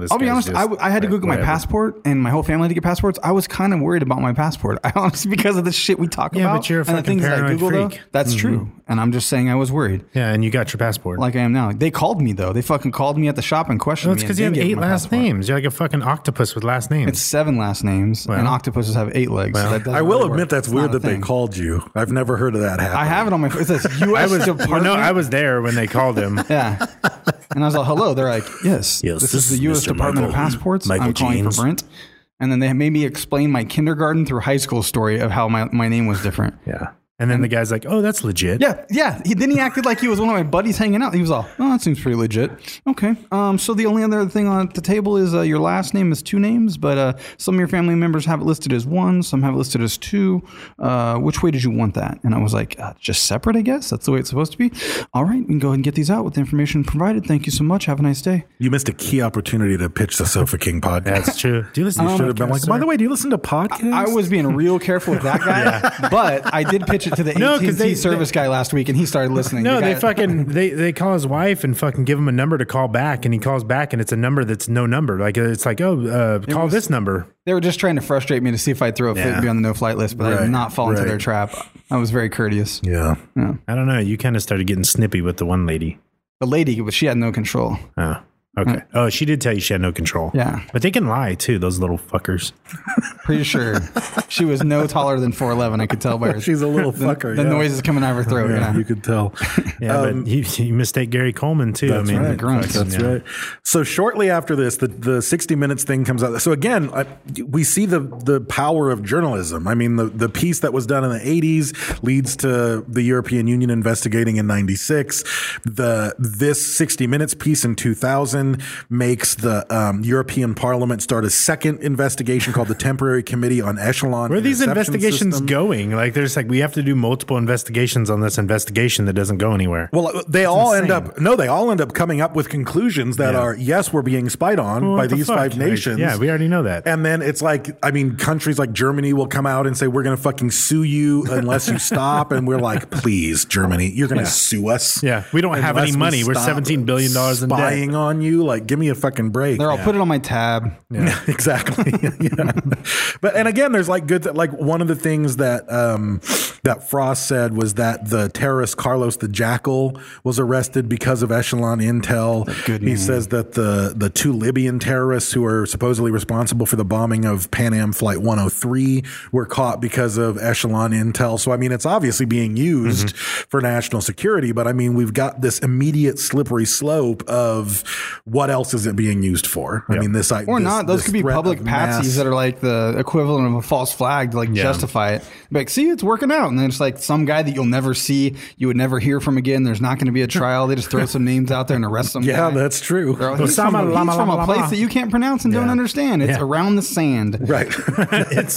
honestly, I, w- I had to Google my whatever. passport, and my whole family had to get passports. I was kind of worried about my passport. I honestly, because of the shit we talk Yeah, about. but you're a and the fucking things that I paranoid Google, freak. though, that's Mhm. true. And I'm just saying I was worried. Yeah, and you got your passport. Like I am now. They called me, though. They fucking called me at the shop and questioned Well, me. it's because and you have didn't give eight me my last passport. names. You're like a fucking octopus with last names. It's seven last names, Well. and octopuses have eight legs. so Well. that doesn't I will really admit work. that's It's weird not a that they thing. called you. I've never heard of that happen. I have it on my. It says U S I was Department. well, no, I was there when they called him. Yeah. And I was like, hello. They're like, yes, Yes, this, this is the is U S Mister Department of Michael- Passports. Michael I'm calling James. for Brent. And then they made me explain my kindergarten through high school story of how my, my name was different. Yeah. And then the guy's like, oh, that's legit. Yeah, yeah. He, then he acted like he was one of my buddies hanging out. He was all, oh, that seems pretty legit. Okay. Um. So the only other thing on the table is uh, your last name is two names, but uh, some of your family members have it listed as one. Some have it listed as two. Uh, which way did you want that? And I was like, uh, just separate, I guess. That's the way it's supposed to be. All right. We can go ahead and get these out with the information provided. Thank you so much. Have a nice day. You missed a key opportunity to pitch the Sofa King podcast. That's true. Do you listen You to should have been like, by the way, do you listen to podcasts? I was being real careful with that guy, but I did pitch it to the No, A T and 'cause T they- service guy last week, and he started listening. No, The they guy- fucking they, they call his wife and fucking give him a number to call back, and he calls back, and it's a number that's no number. Like it's like, oh, uh, call was- this number. They were just trying to frustrate me to see if I'd throw a fit Yeah. and be on the no-flight list, but I Right, did not fall into right. their trap. I was very courteous. Yeah. Yeah. I don't know. You kind of started getting snippy with the one lady. The lady, but she had no control. Oh, okay. Right. Oh, she did tell you she had no control. Yeah. But they can lie too, those little fuckers. Pretty sure she was no taller than four eleven. I could tell by her. She's a little the, fucker. The yeah. noises coming out of her throat. Yeah, Yeah. you could tell. Yeah, Um, but you, you mistake Gary Coleman too. That's I mean, right. grunts. That's Yeah. right. So shortly after this, the, the sixty Minutes thing comes out. So again, I, we see the the power of journalism. I mean, the, the piece that was done in the eighties leads to the European Union investigating in ninety-six. The this sixty Minutes piece in two thousand makes the um, European Parliament start a second investigation called the Temporary Committee on Echelon. Where are these Interception investigations System. going? Like, there's like we have to do multiple investigations on this investigation that doesn't go anywhere. Well, they all end insane. up no, they all end up coming up with conclusions that Yeah. are yes, we're being spied on Well, by what the these fuck? five Like, nations. yeah, we already know that. And then it's like, I mean, countries like Germany will come out and say we're going to fucking sue you unless you stop, and we're like, please, Germany, you're going to Yeah. sue us. Yeah, we don't have unless any we money. We're stop seventeen billion dollars in debt. spying on you. Like, give me a fucking break. They're all put it on my tab. Yeah, exactly. Yeah. But and again, there's like good like one of the things that um, that Frost said was that the terrorist Carlos the Jackal was arrested because of Echelon Intel. Good he name. says that the the two Libyan terrorists who are supposedly responsible for the bombing of Pan Am Flight one oh three were caught because of Echelon Intel. So I mean, it's obviously being used Mm-hmm. for national security. But I mean, we've got this immediate slippery slope of what else is it being used for? I Yep. mean, this Or this- not. Those this could be threat public of patsies mass- that are like the equivalent of a false flag to like Yeah. justify it. Be like, see, it's working out. And then it's like some guy that you'll never see, you would never hear from again. There's not going to be a trial. They just throw some names out there and arrest some Yeah, guy. that's true. They're all, he's from, Osama a, he's Lama from a Lama place Lama. that you can't pronounce and don't Yeah. understand. It's Yeah. around the sand. Right. It's,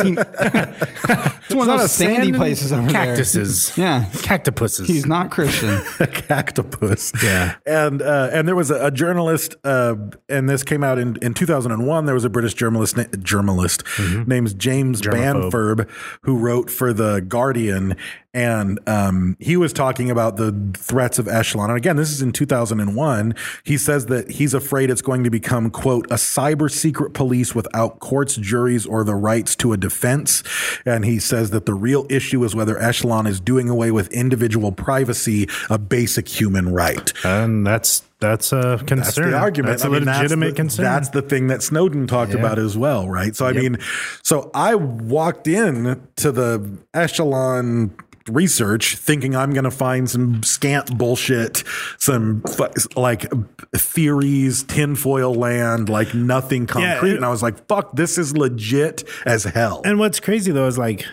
it's one of not those a sandy sand and places over cactuses. there. Yeah. Cactopuses. He's not Christian. Cactopus. Yeah. And uh, and there was a, a journalist, uh, and this came out in, in two thousand one. There was a British journalist, na- journalist named James Germaphobe. Banford who wrote for The Guardian. And um, he was talking about the threats of Echelon. And again, this is in two thousand one. He says that he's afraid it's going to become, quote, a cyber secret police without courts, juries, or the rights to a defense. And he says that the real issue is whether Echelon is doing away with individual privacy, a basic human right. and that's that's a concern. That's the argument. That's a I mean, legitimate that's the, concern. That's the thing that Snowden talked Yeah. about as well, right? So I Yep. mean, so I walked in to the Echelon research thinking I'm going to find some scant bullshit, some fu- like theories, tinfoil land, like nothing concrete. it- and I was like, fuck, this is legit as hell. And what's crazy though is like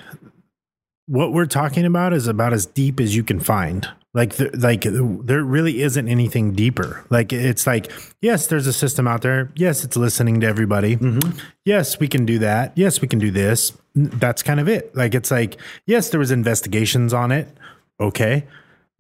what we're talking about is about as deep as you can find. Like, the, like there really isn't anything deeper. Like, it's like, yes, there's a system out there. Yes, it's listening to everybody. Yes, we can do that. Yes, we can do this. That's kind of it. Like, it's like, yes, there was investigations on it. Okay.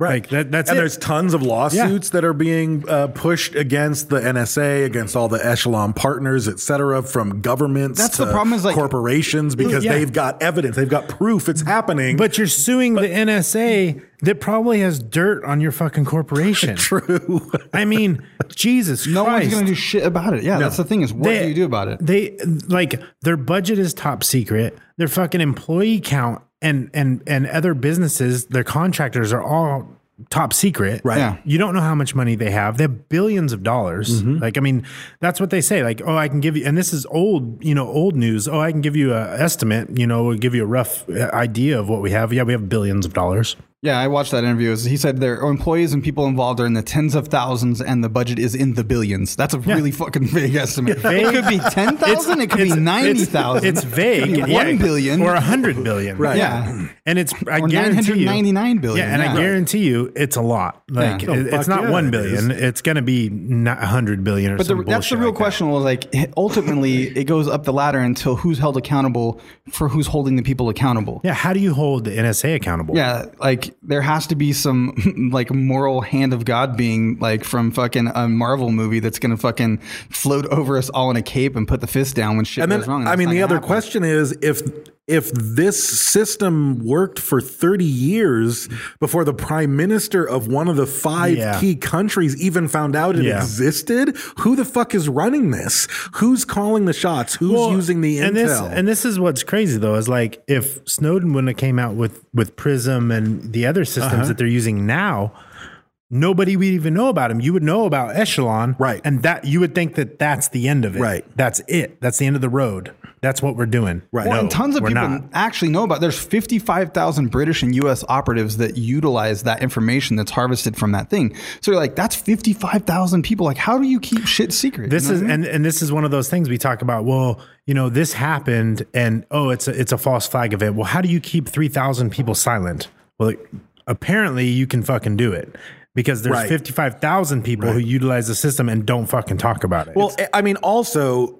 Right. Like that, that's and it. there's tons of lawsuits that are being uh, pushed against the N S A, against all the echelon partners, et cetera, from governments That's to the problem is, like- corporations, because Yeah. they've got evidence, they've got proof it's happening. But you're suing the N S A that probably has dirt on your fucking corporation. True. I mean, Jesus No Christ. one's going to do shit about it. Yeah, No. that's the thing is, what They- do you do about it? They like their budget is top secret. Their fucking employee count and and and other businesses, their contractors are all top secret. Right. Yeah. You don't know how much money they have. They have billions of dollars. Mm-hmm. Like, I mean, that's what they say. Like, oh, I can give you, and this is old, you know, old news. Oh, I can give you a estimate, you know, we'll give you a rough uh, idea of what we have. Yeah, we have billions of dollars. Yeah, I watched that interview. He said their employees and people involved are in the tens of thousands, and the budget is in the billions. That's a really fucking vague estimate. Vague. It could be ten thousand. It could be It's- ninety thousand. It's, it's vague. It could be yeah, one billion or a hundred billion. Right. Yeah. And it's I Or guarantee you, nine hundred ninety-nine billion. Yeah, and I Yeah. guarantee you, it's a lot. Like Yeah. it- Oh, it's fuck not yeah, one it billion. is. It's going to be not a hundred billion or But the, some that's the bullshit real like that. question. Was like ultimately it goes up the ladder until who's held accountable for who's holding the people accountable. Yeah, how do you hold the N S A accountable? Yeah, like there has to be some like moral hand of God being like from fucking a Marvel movie that's gonna fucking float over us all in a cape and put the fist down when shit And then, goes wrong. I That's mean, not the gonna other happen. question is if if this system worked for thirty years before the prime minister of one of the five Yeah. key countries even found out it Yeah. existed, who the fuck is running this? Who's calling the shots? Who's Well, using the and intel? This, and this is what's crazy though, is like if Snowden wouldn't have came out with with Prism and the other systems Uh-huh. that they're using now, nobody would even know about him. You would know about Echelon, Right. And that you would think that that's the end of it. Right. That's it. That's the end of the road. That's what we're doing. Right. Well, No, and tons of we're people not. actually know about. There's fifty-five thousand British and U S operatives that utilize that information that's harvested from that thing. So you're like, that's fifty-five thousand people. Like, how do you keep shit secret? This You know is what I mean? and, and this is one of those things we talk about. Well, you know, this happened, and oh, it's a, it's a false flag event. Well, how do you keep three thousand people silent? Well, it, apparently you can fucking do it because there's Right. fifty-five thousand people who Right. utilize the system and don't fucking talk about it. Well, It's- I mean, also,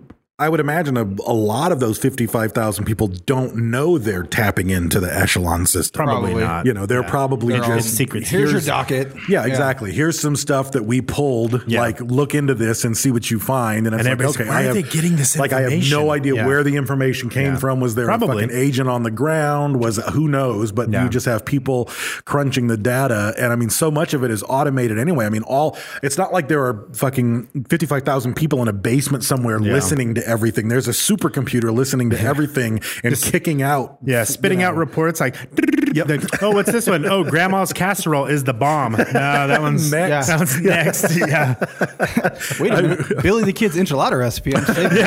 I would imagine a, a lot of those fifty-five thousand people don't know they're tapping into the Echelon system. probably, probably. not. You know, they're Yeah. probably They're all- just secrets. Here's your here's- docket. Yeah, exactly. Here's some stuff that we pulled. Yeah. Like, look into this and see what you find. And it's And like, everybody's okay, like, where I are have, they getting this Like, I have information? no idea Yeah. where the information came Yeah. from. Was there Probably. a fucking agent on the ground? Was who knows? But Yeah. you just have people crunching the data, and I mean, so much of it is automated anyway. I mean, all it's not like there are fucking fifty-five thousand people in a basement somewhere Yeah. listening to everything. There's a supercomputer listening to everything and kicking out. Yeah, spitting out reports like, like, oh, what's this one? Oh, grandma's casserole is the bomb. No, that one's Next. That one's next. Yeah. Wait a minute. Billy the Kid's enchilada recipe. I'm saving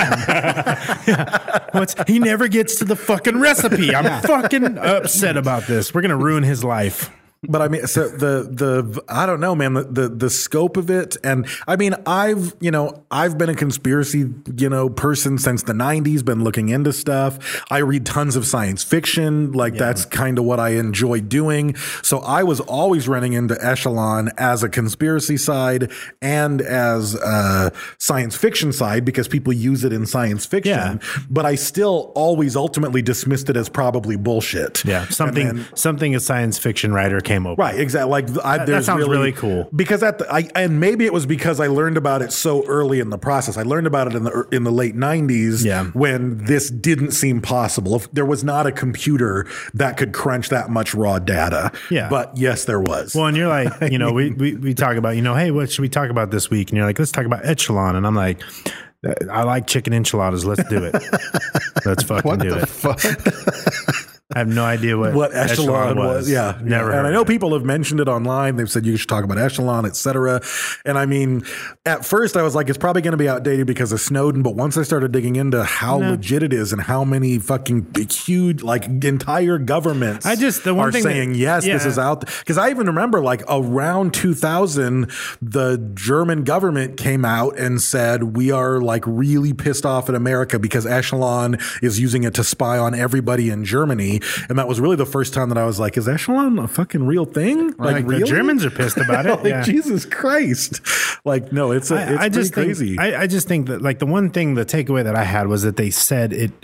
that. What's he never gets to the fucking recipe. I'm fucking upset about this. We're gonna ruin his life. But I mean, so the the I don't know, man. The, the the scope of it, and I mean, I've you know I've been a conspiracy you know person since the nineties. Been looking into stuff. I read tons of science fiction. Like that's kind of what I enjoy doing. So I was always running into Echelon as a conspiracy side and as a science fiction side because people use it in science fiction. Yeah. But I still always ultimately dismissed it as probably bullshit. Yeah, something And then- something a science fiction writer came up. Right, exactly. Like I, That- there's that sounds really, really cool. because at the, I and maybe it was because I learned about it so early in the process. I learned about it in the in the late nineties, Yeah. when this didn't seem possible. If there was not a computer that could crunch that much raw data. Yeah. but yes, there was. Well, and you're like, you know, we, we we talk about, you know, hey, what should we talk about this week? And you're like, let's talk about Echelon. And I'm like, I like chicken enchiladas. Let's do it. Let's fucking What do the it. fuck? I have no idea what, what Echelon, was. Yeah. Never. Yeah. And I heard know of it. people have mentioned it online. They've said you should talk about Echelon, et cetera. And I mean, at first I was like, it's probably going to be outdated because of Snowden. But once I started digging into how No. legit it is and how many fucking huge, like entire governments I just- the one are thing that- saying, yes, this yeah. is out. Because I even remember like around two thousand, the German government came out and said, we are like really pissed off at America because Echelon is using it to spy on everybody in Germany. And that was really the first time that I was like, is Echelon a fucking real thing? Like, the really? Germans are pissed about it. Like, Yeah. Jesus Christ. Like, no, it's, a, it's I, I pretty just crazy. Think, I, I just think that like the one thing, the takeaway that I had was that they said it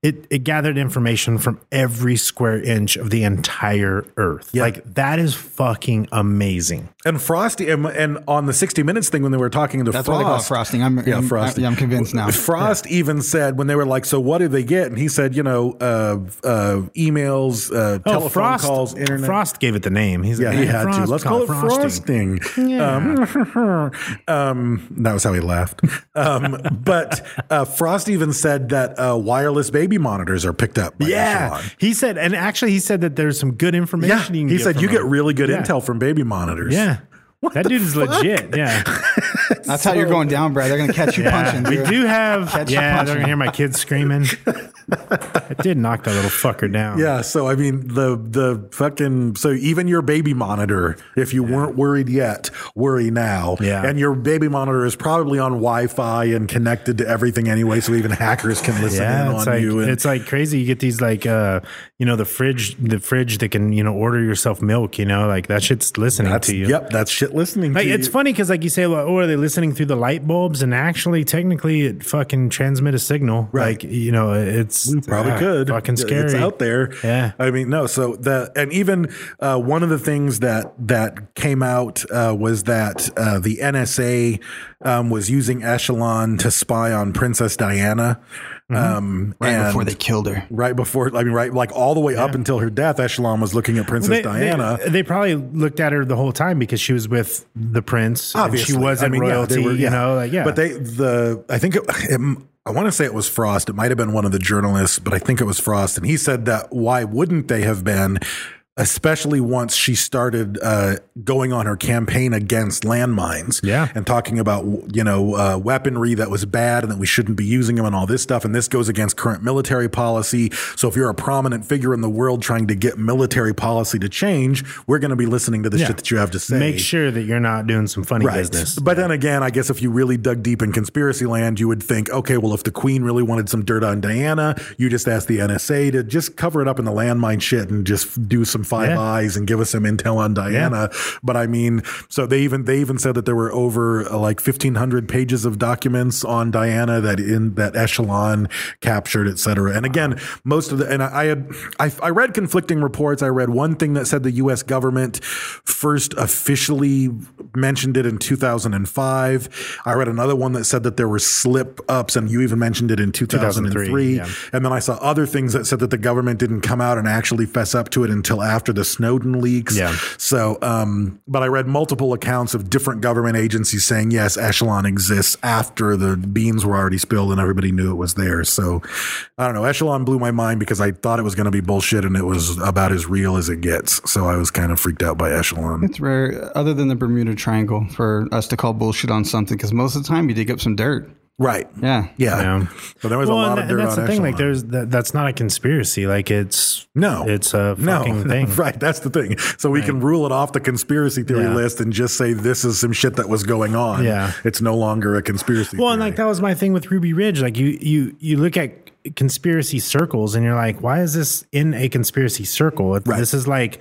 it, it gathered information from every square inch of the entire Earth. Yeah. Like, that is fucking amazing. And Frosty, and, and on the sixty minutes thing when they were talking to That's Frost. why they call it frosting. I'm, yeah, I'm, Frosty. I'm convinced now. Frost yeah. even said when they were like, so what did they get? And he said, you know, uh, uh, emails, uh, Oh, telephone Frost, calls, internet. Frost gave it the name. He's Yeah, like, he "Hey, had Frost, to. Let's call it frosting. Yeah. Um, um, that was how he laughed. Um, but uh, Frost even said that uh, wireless baby monitors are picked up by Yeah. Echelon. He said, and actually he said that there's some good information Yeah, you can he get said from you get them. really good Yeah. intel from baby monitors. Yeah. That dude is legit. Yeah. That's how you're going down, Brad. They're going to catch you punching. We dude. do have, Catch you yeah, they're punching. going to hear my kids screaming. I did knock that little fucker down. Yeah, so I mean the the fucking so even your baby monitor, if you yeah. weren't worried yet, worry now. Yeah. And your baby monitor is probably on Wi-Fi and connected to everything anyway, so even hackers can listen yeah, in it's on like, you. And, it's like crazy. You get these like uh you know the fridge the fridge that can, you know, order yourself milk, you know, like that shit's listening that's, to you. Yep, that's shit listening like, to it's you. funny because like you say, like, oh, are they listening through the light bulbs? And actually technically it fucking transmit a signal. Right. Like, you know, it's We probably uh, could. fucking scary. It's out there. Yeah. I mean, no. So the and even uh, one of the things that that came out uh, was that uh, the N S A um, was using Echelon to spy on Princess Diana. Um, right and before they killed her. Right before, I mean, right, like all the way up until her death, Echelon was looking at Princess They, Diana. they, they probably looked at her the whole time because she was with the prince. Obviously, and she wasn't I mean, yeah, royalty. they were- You yeah. know, like yeah. But they, the, I think it, it I want to say it was Frost. It might have been one of the journalists, but I think it was Frost. And he said that why wouldn't they have been, especially once she started uh, going on her campaign against landmines, yeah, and talking about, you know, uh, weaponry that was bad and that we shouldn't be using them and all this stuff. And this goes against current military policy. So if you're a prominent figure in the world trying to get military policy to change, we're going to be listening to the Yeah. shit that you have to say. Make sure that you're not doing some funny Right. business. But then again, I guess if you really dug deep in conspiracy land, you would think, okay, well, if the Queen really wanted some dirt on Diana, you just ask the N S A to just cover it up in the landmine shit and just do some Five Yeah. Eyes and give us some intel on Diana. Yeah. But I mean, so they even they even said that there were over uh, like fifteen hundred pages of documents on Diana that in that Echelon captured, et cetera. And again, most of the and I, I had I, I read conflicting reports. I read one thing that said the U S government first officially mentioned it in two thousand five. I read another one that said that there were slip ups, and you even mentioned it in two thousand three. Yeah. And then I saw other things that said that the government didn't come out and actually fess up to it until after the Snowden leaks. Yeah. So, um, but I read multiple accounts of different government agencies saying, yes, Echelon exists after the beans were already spilled and everybody knew it was there. So I don't know. Echelon blew my mind because I thought it was going to be bullshit and it was about as real as it gets. So I was kind of freaked out by Echelon. It's rare, other than the Bermuda Triangle, for us to call bullshit on something, because most of the time you dig up some dirt. Right. Yeah. Yeah. Yeah. So there was well, a lot and of that- dirt and that's on the thing. Echelon. Like, there's that, that's not a conspiracy. Like, it's No, it's a no. fucking thing. Right. That's the thing. So we Right. can rule it off the conspiracy theory Yeah. list and just say this is some shit that was going on. Yeah. It's no longer a conspiracy Well, theory. and like that was my thing with Ruby Ridge. Like you, you, you look at conspiracy circles and you're like, why is this in a conspiracy circle? It- Right. This is like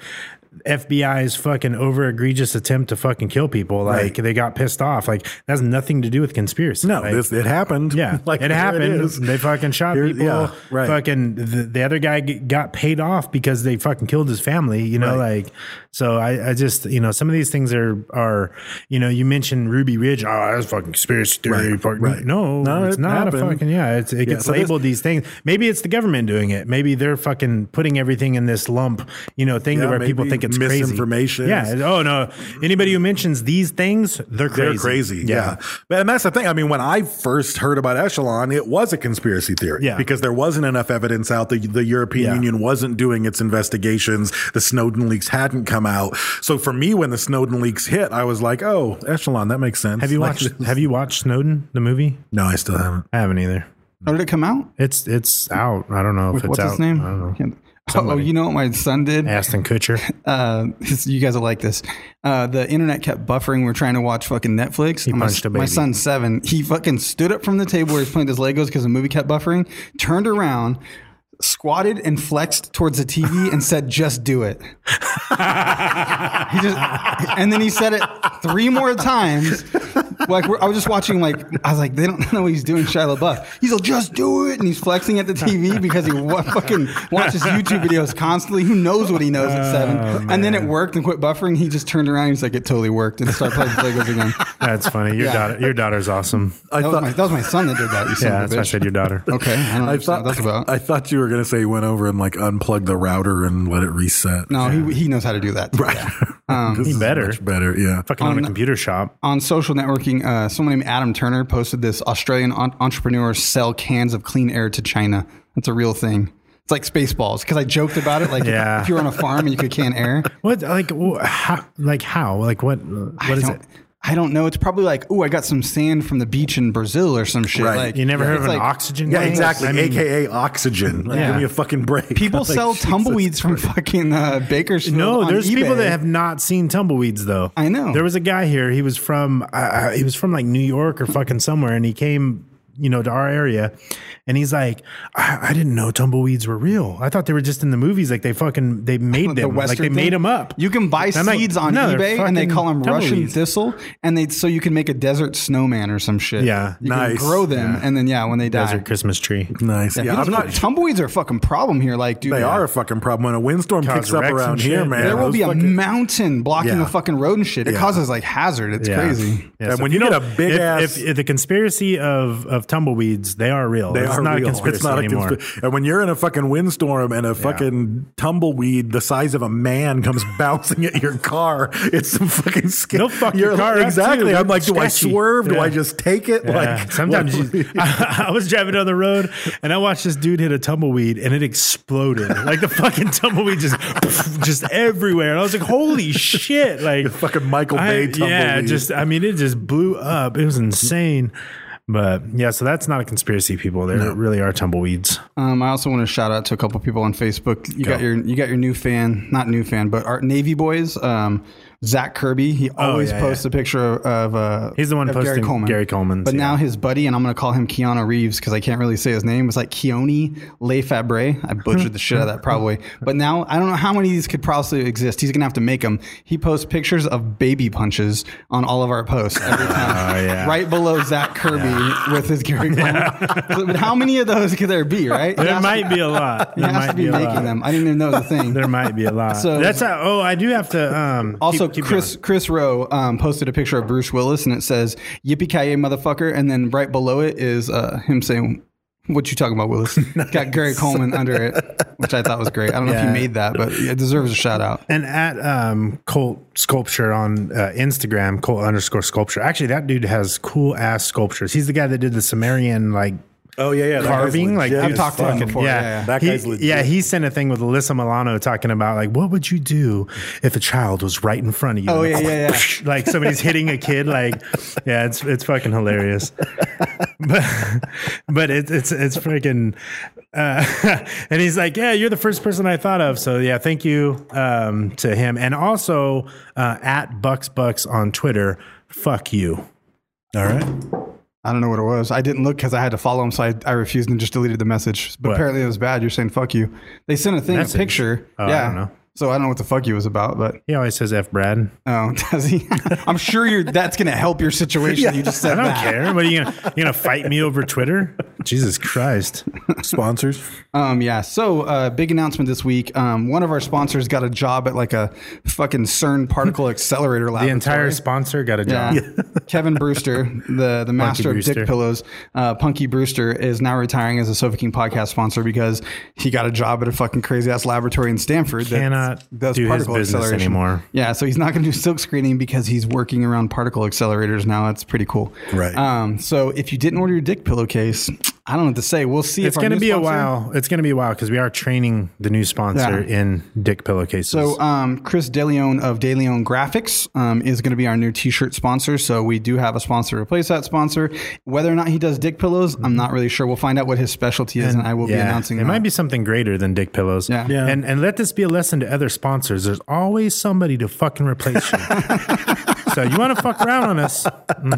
F B I's fucking over egregious attempt to fucking kill people. Like Right. they got pissed off. Like that has nothing to do with conspiracy. No, Like, this, it happened. yeah, like it there happened. is. They fucking shot Here- people. yeah, right. Fucking the, the other guy g- got paid off because they fucking killed his family. You know, Right. like so. I, I just you know some of these things are are you know you mentioned Ruby Ridge. Oh, that's fucking conspiracy theory. Right, Fucking- right. No, No, it's it not happened. a fucking yeah. It's, it Yeah, gets so this- labeled these things. Maybe it's the government doing it. Maybe they're fucking putting everything in this lump. You know, thing to Yeah, where people maybe think it's crazy. misinformation. Yeah. Oh no. Anybody who mentions these things, they're crazy. They're crazy. Yeah. But, and that's the thing. I mean, when I first heard about Echelon, it was a conspiracy theory. Yeah. Because there wasn't enough evidence out. The, the European Yeah. Union wasn't doing its investigations. The Snowden leaks hadn't come out. So for me, when the Snowden leaks hit, I was like, oh, Echelon, that makes sense. Have you Like, watched Have you watched Snowden the movie? No, I still haven't. I haven't either. How did it come out? It's it's out. I don't know if With- it's What's out. his name? I don't know. Can't- Oh, Somebody. you know what my son did? Aston Kutcher. Uh, you guys will like this. Uh, the internet kept buffering. We We're trying to watch fucking Netflix. He And my, punched a my baby. son's seven. He fucking stood up from the table where he's playing his Legos because the movie kept buffering, turned around, squatted and flexed towards the T V and said, "Just do it." He just, and then he said it three more times. like we're, I was just watching. Like I was like, they don't know what he's doing. Shia LaBeouf. He's like, just do it, and he's flexing at the T V because he wa- fucking watches YouTube videos constantly. Who knows what he knows at seven? Oh, and then it worked and quit buffering. He just turned around. And he's like, it totally worked, and started playing Legos again. That's funny. Your Yeah. daughter, your daughter's awesome. I That was, thought my, that was my son that did that. You son Yeah, of that's a why I bitch. said your daughter. Okay, I don't know I what thought that's about. I thought you were gonna say he went over and like unplugged the router and let it reset. No, he he knows how to do that. too, Right. yeah. Um, This He is better. much better. Yeah. Fucking own a On- computer shop. on social networking, uh, someone named Adam Turner posted this: Australian en- entrepreneurs sell cans of clean air to China. That's a real thing. It's like Spaceballs because I joked about it. Like Yeah. if, if you're on a farm and you could can air. What like wh- how like how like what what I is don't, it? I don't know. It's probably like, oh, I got some sand from the beach in Brazil or some shit. Right. Like You never heard it's of an like, oxygen? Yeah, tank? exactly. I mean, A K A oxygen. Like, Yeah. Give me a fucking break. People Like, sell Jesus tumbleweeds from Christ. fucking uh, Bakersfield. No, on there's people eBay. that have not seen tumbleweeds though. I know. There was a guy here. He was from uh, he was from like New York or fucking somewhere, and he came, you know, to our area, and he's like, I, I didn't know tumbleweeds were real. I thought they were just in the movies. Like they fucking they made The them. Like Western they made thing. them up. You can buy I'm like, seeds on no, they're eBay and they fucking call them Russian tumbleweeds. thistle, and they so you can make a desert snowman or some shit. Yeah. you Nice. can grow them, Yeah. and then yeah, when they die, Desert Christmas tree. Nice. Yeah, Yeah, people I'm don't- not. tumbleweeds are a fucking problem here. Like, dude, They yeah. are a fucking problem when a windstorm Cause kicks up wrecks and around shit. here, man. There will Those be a fucking- mountain blocking Yeah. the fucking road and shit. It Yeah. causes like hazard. It's Yeah. crazy. Yeah, And so when if you get know- a big if, ass- if, if the conspiracy of of tumbleweeds, they are real. They it's are not real. a conspiracy It's not anymore. a conspiracy. And when you're in a fucking windstorm and a fucking tumbleweed the size of a man comes bouncing at your car, it's some fucking scary. They'll fuck your car up, exactly. too. I'm like, do I Sketchy. swerve? Do Yeah. I just take it? Yeah. Like Sometimes what- you, I, I was driving down the road and I watched this dude hit a tumbleweed and it exploded. Like the fucking tumbleweed just just everywhere. And I was like, holy shit. Like The fucking Michael I- Bay Yeah, tumbleweed. just I mean it just blew up. It was insane. But yeah, so that's not a conspiracy, people. They really are tumbleweeds. Um, I also want to shout out to a couple people on Facebook. You got your you got your new fan, not new fan, but our Navy boys. Um, Zach Kirby. He always yeah, posts yeah. a picture of, of uh, He's the one of Gary posting Coleman. Gary Coleman's, But now yeah. his buddy, and I'm going to call him Keanu Reeves because I can't really say his name. It's like Keone Lefebvre. I butchered the shit out of that probably. But now I don't know how many of these could probably exist. He's going to have to make them. He posts pictures of baby punches on all of our posts every time. Oh, yeah. Right below Zach Kirby with his Gary Coleman. So, but how many of those could there be, right? It There has might to- be a lot. He There has might to be a making lot. them. I didn't even know the thing. There might be a lot. So- that's how, oh, I do have to. Um, Also, keep- keep Chris going. Chris Rowe um, posted a picture of Bruce Willis, and it says "Yippee ki yay, motherfucker!" And then right below it is uh, him saying, "What you talking about, Willis?" Got Gary Coleman under it, which I thought was great. I don't know if Yeah. he made that, but it deserves a shout out. And at um, Colt Sculpture on uh, Instagram, Colt underscore Sculpture. Actually, that dude has cool ass sculptures. He's the guy that did the Sumerian like Oh yeah, yeah. that guy's carving. Like legit I've dude, talked to him fucking- before, yeah, yeah. That He- guy's legit. Yeah, he sent a thing with Alyssa Milano talking about like, what would you do if a child was right in front of you? Oh, yeah, yeah, yeah. Like somebody's hitting a kid. Like, yeah, it's it's fucking hilarious. But but it's it's it's freaking. Uh, and he's like, yeah, you're the first person I thought of. So yeah, thank you um, to him, and also uh, at Bucks Bucks on Twitter. Fuck you. All right. I don't know what it was. I didn't look because I had to follow him, so I, I refused and just deleted the message. But What? apparently it was bad. You're saying "fuck you." They sent a thing, Message? a picture. Oh, I yeah. don't know. So I don't know what the fuck you was about, but He always says F Brad. oh, does he? I'm sure you're. That's going to help your situation. You just I said don't that. care. What are you gonna you gonna fight me over Twitter? Jesus Christ. sponsors. Um, yeah. So, uh, big announcement this week. Um, one of our sponsors got a job at like a fucking CERN particle accelerator The laboratory. entire sponsor got a Yeah. job. Kevin Brewster, the, the master of Brewster. dick pillows, uh, Punky Brewster, is now retiring as a Sofa King podcast sponsor because he got a job at a fucking crazy ass laboratory in Stanford. that Cannot does do his particle business acceleration. anymore. Yeah. So he's not going to do silk screening because he's working around particle accelerators now. That's pretty cool. Right. Um, so if you didn't order your dick pillowcase, I don't know what to say. We'll see. It's if our going to new be a sponsor- while. It's going to be a while because we are training the new sponsor Yeah. in dick pillowcases. So, um, Chris DeLeon of DeLeon Graphics um, is going to be our new T-shirt sponsor. So we do have a sponsor to replace that sponsor. Whether or not he does dick pillows, I'm not really sure. We'll find out what his specialty is, and, I will be yeah, announcing it that. might be something greater than dick pillows. Yeah. Yeah. And and let this be a lesson to other sponsors. There's always somebody to fucking replace you. So you want to fuck around on us?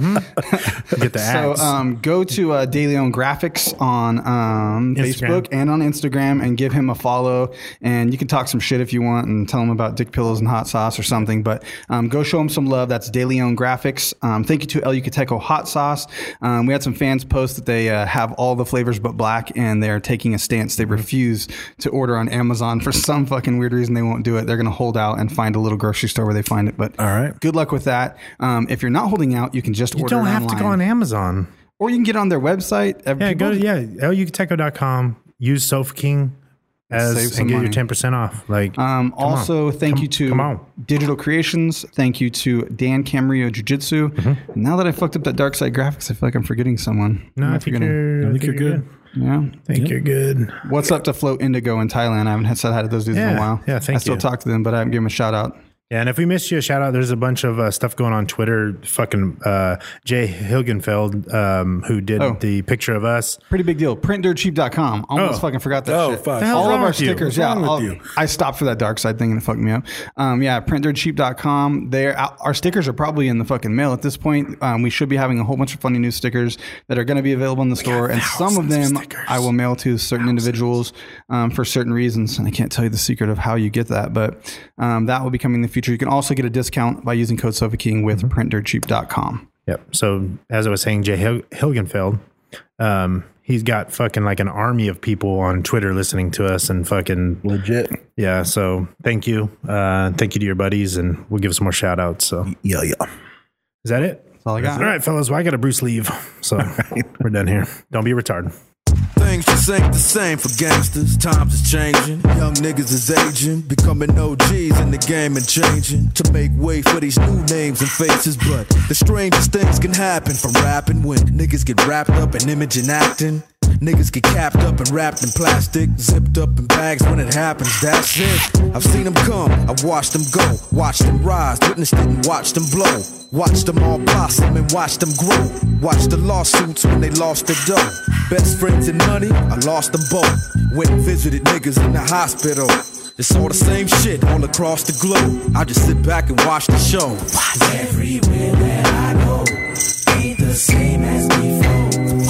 Mm-hmm. Get the So ads. um, go to uh, De Leon Graphics on um, Instagram. Facebook and on Instagram and give him a follow. And you can talk some shit if you want and tell him about dick pillows and hot sauce or something. But um, go show him some love. That's De Leon Graphics. Um, thank you to El Yucateco Hot Sauce. Um, we had some fans post that they uh, have all the flavors but black, and they're taking a stance. They refuse to order on Amazon for some fucking weird reason. They won't do it. They're going to hold out and find a little grocery store where they find it. But All right. good luck with that. Um, if you're not holding out, you can just you order don't it have to online. go on Amazon. Or you can get on their website. Uh, Yeah, people- go to yeah, el yucateco dot com. Use Sofa King as Save some and get money. your ten percent off. Like, Um, come on. also, thank Come- you to come on. Digital Creations. Thank you to Dan Camarillo Jiu Jitsu. Mm-hmm. Now that I fucked up that Dark Side Graphics, I feel like I'm forgetting someone. No, Am I I think forgetting? you're. I think you're good. Yeah. I think you're good. What's up to Float Indigo in Thailand? I haven't had said hi to those dudes in Yeah. a while. Yeah, thank I still you. talk to them, but I haven't given them a shout out. Yeah, and if we missed you, a shout out. There's a bunch of uh, stuff going on Twitter. Fucking uh, Jay Hilgenfeld, um, who did Oh. the picture of us. Pretty big deal. print dirt cheap dot com. Almost Oh. fucking forgot that Oh, shit. fuck. The hell's All of wrong our with you? stickers. What's Yeah. wrong with all- you? I stopped for that dark side thing and it fucked me up. Um, yeah. print dirt cheap dot com. There, our stickers are probably in the fucking mail at this point. Um, we should be having a whole bunch of funny new stickers that are going to be available in the store. And some of them I will mail to certain individuals um, for certain reasons. And I can't tell you the secret of how you get that, but um, that will be coming in the future. You can also get a discount by using code Sofa King with Mm-hmm. print dirt cheap dot com. Yep. So as I was saying, Jay Hil- Hilgenfeld, um, he's got fucking like an army of people on Twitter listening to us and fucking Legit. yeah. So thank you, uh, thank you to your buddies, and we'll give some more shout outs. So Yeah, yeah. is that it? That's all I got. All right, fellas. Well, I got a Bruce leave, so we're done here. Don't be a retard. Things just ain't the same for gangsters. Times is changing. Young niggas is aging. Becoming O Gs in the game and changing. To make way for these new names and faces. But the strangest things can happen from rapping when niggas get wrapped up in image and acting. Niggas get capped up and wrapped in plastic, zipped up in bags when it happens, that's it. I've seen them come, I've watched them go, watched them rise, witnessed it and watched them blow. Watched them all blossom and watched them grow. Watched the lawsuits when they lost their dough. Best friends and money, I lost them both. Went and visited niggas in the hospital. It's all the same shit all across the globe. I just sit back and watch the show. Everywhere that I go ain't the same as before.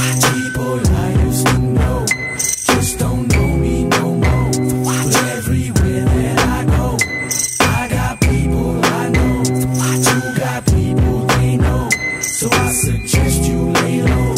People I used to know just don't know me no more. But everywhere that I go, I got people I know. You got people they know. So I suggest you lay low.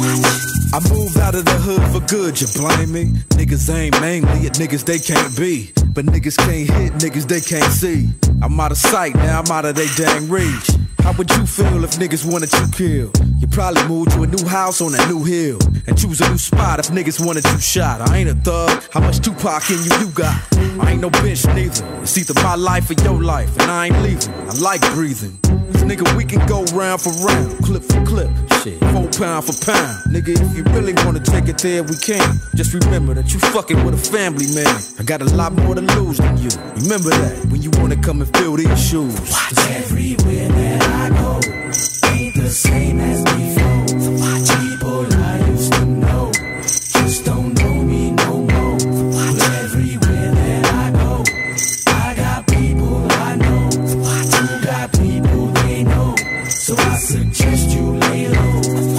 I moved out of the hood for good, you blame me? Niggas aim mainly at niggas they can't be. But niggas can't hit niggas they can't see. I'm out of sight, now I'm out of they dang reach. How would you feel if niggas wanted you killed? You probably move to a new house on a new hill and choose a new spot if niggas wanted you shot. I ain't a thug, how much Tupac in you you got? I ain't no bitch neither. It's either my life or your life, and I ain't leaving. I like breathing. Nigga, we can go round for round, clip for clip, shit, four pound for pound. Nigga, if you really wanna take it there, we can. Just remember that you fucking with a family man. I got a lot more to lose than you. Remember that when you wanna come and fill these shoes. Everywhere that I go ain't the same as before. People I used to know just don't know me no more. But everywhere that I go, I got people I know. You got people they know. So I suggest you lay low.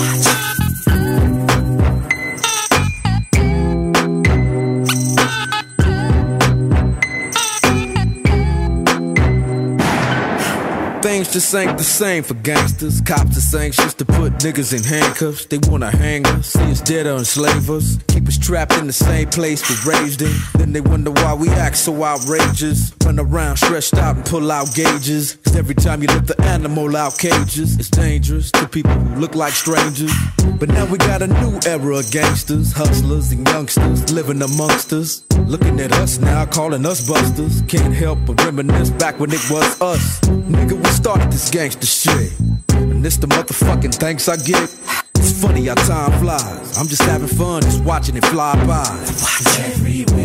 Things just ain't the same for gangsters. Cops is anxious to put niggas in handcuffs. They wanna hang us, see us dead or enslave us. Keep us trapped in the same place we raised in. Then they wonder why we act so outrageous. Run around stretched out and pull out gauges. Cause every time you lift the animal out cages, it's dangerous to people who look like strangers. But now we got a new era of gangsters, hustlers and youngsters living amongst us. Looking at us now, calling us busters. Can't help but reminisce back when it was us. Nigga, we started this gangster shit. And this the motherfucking thanks I get. It's funny how time flies. I'm just having fun, just watching it fly by. Everywhere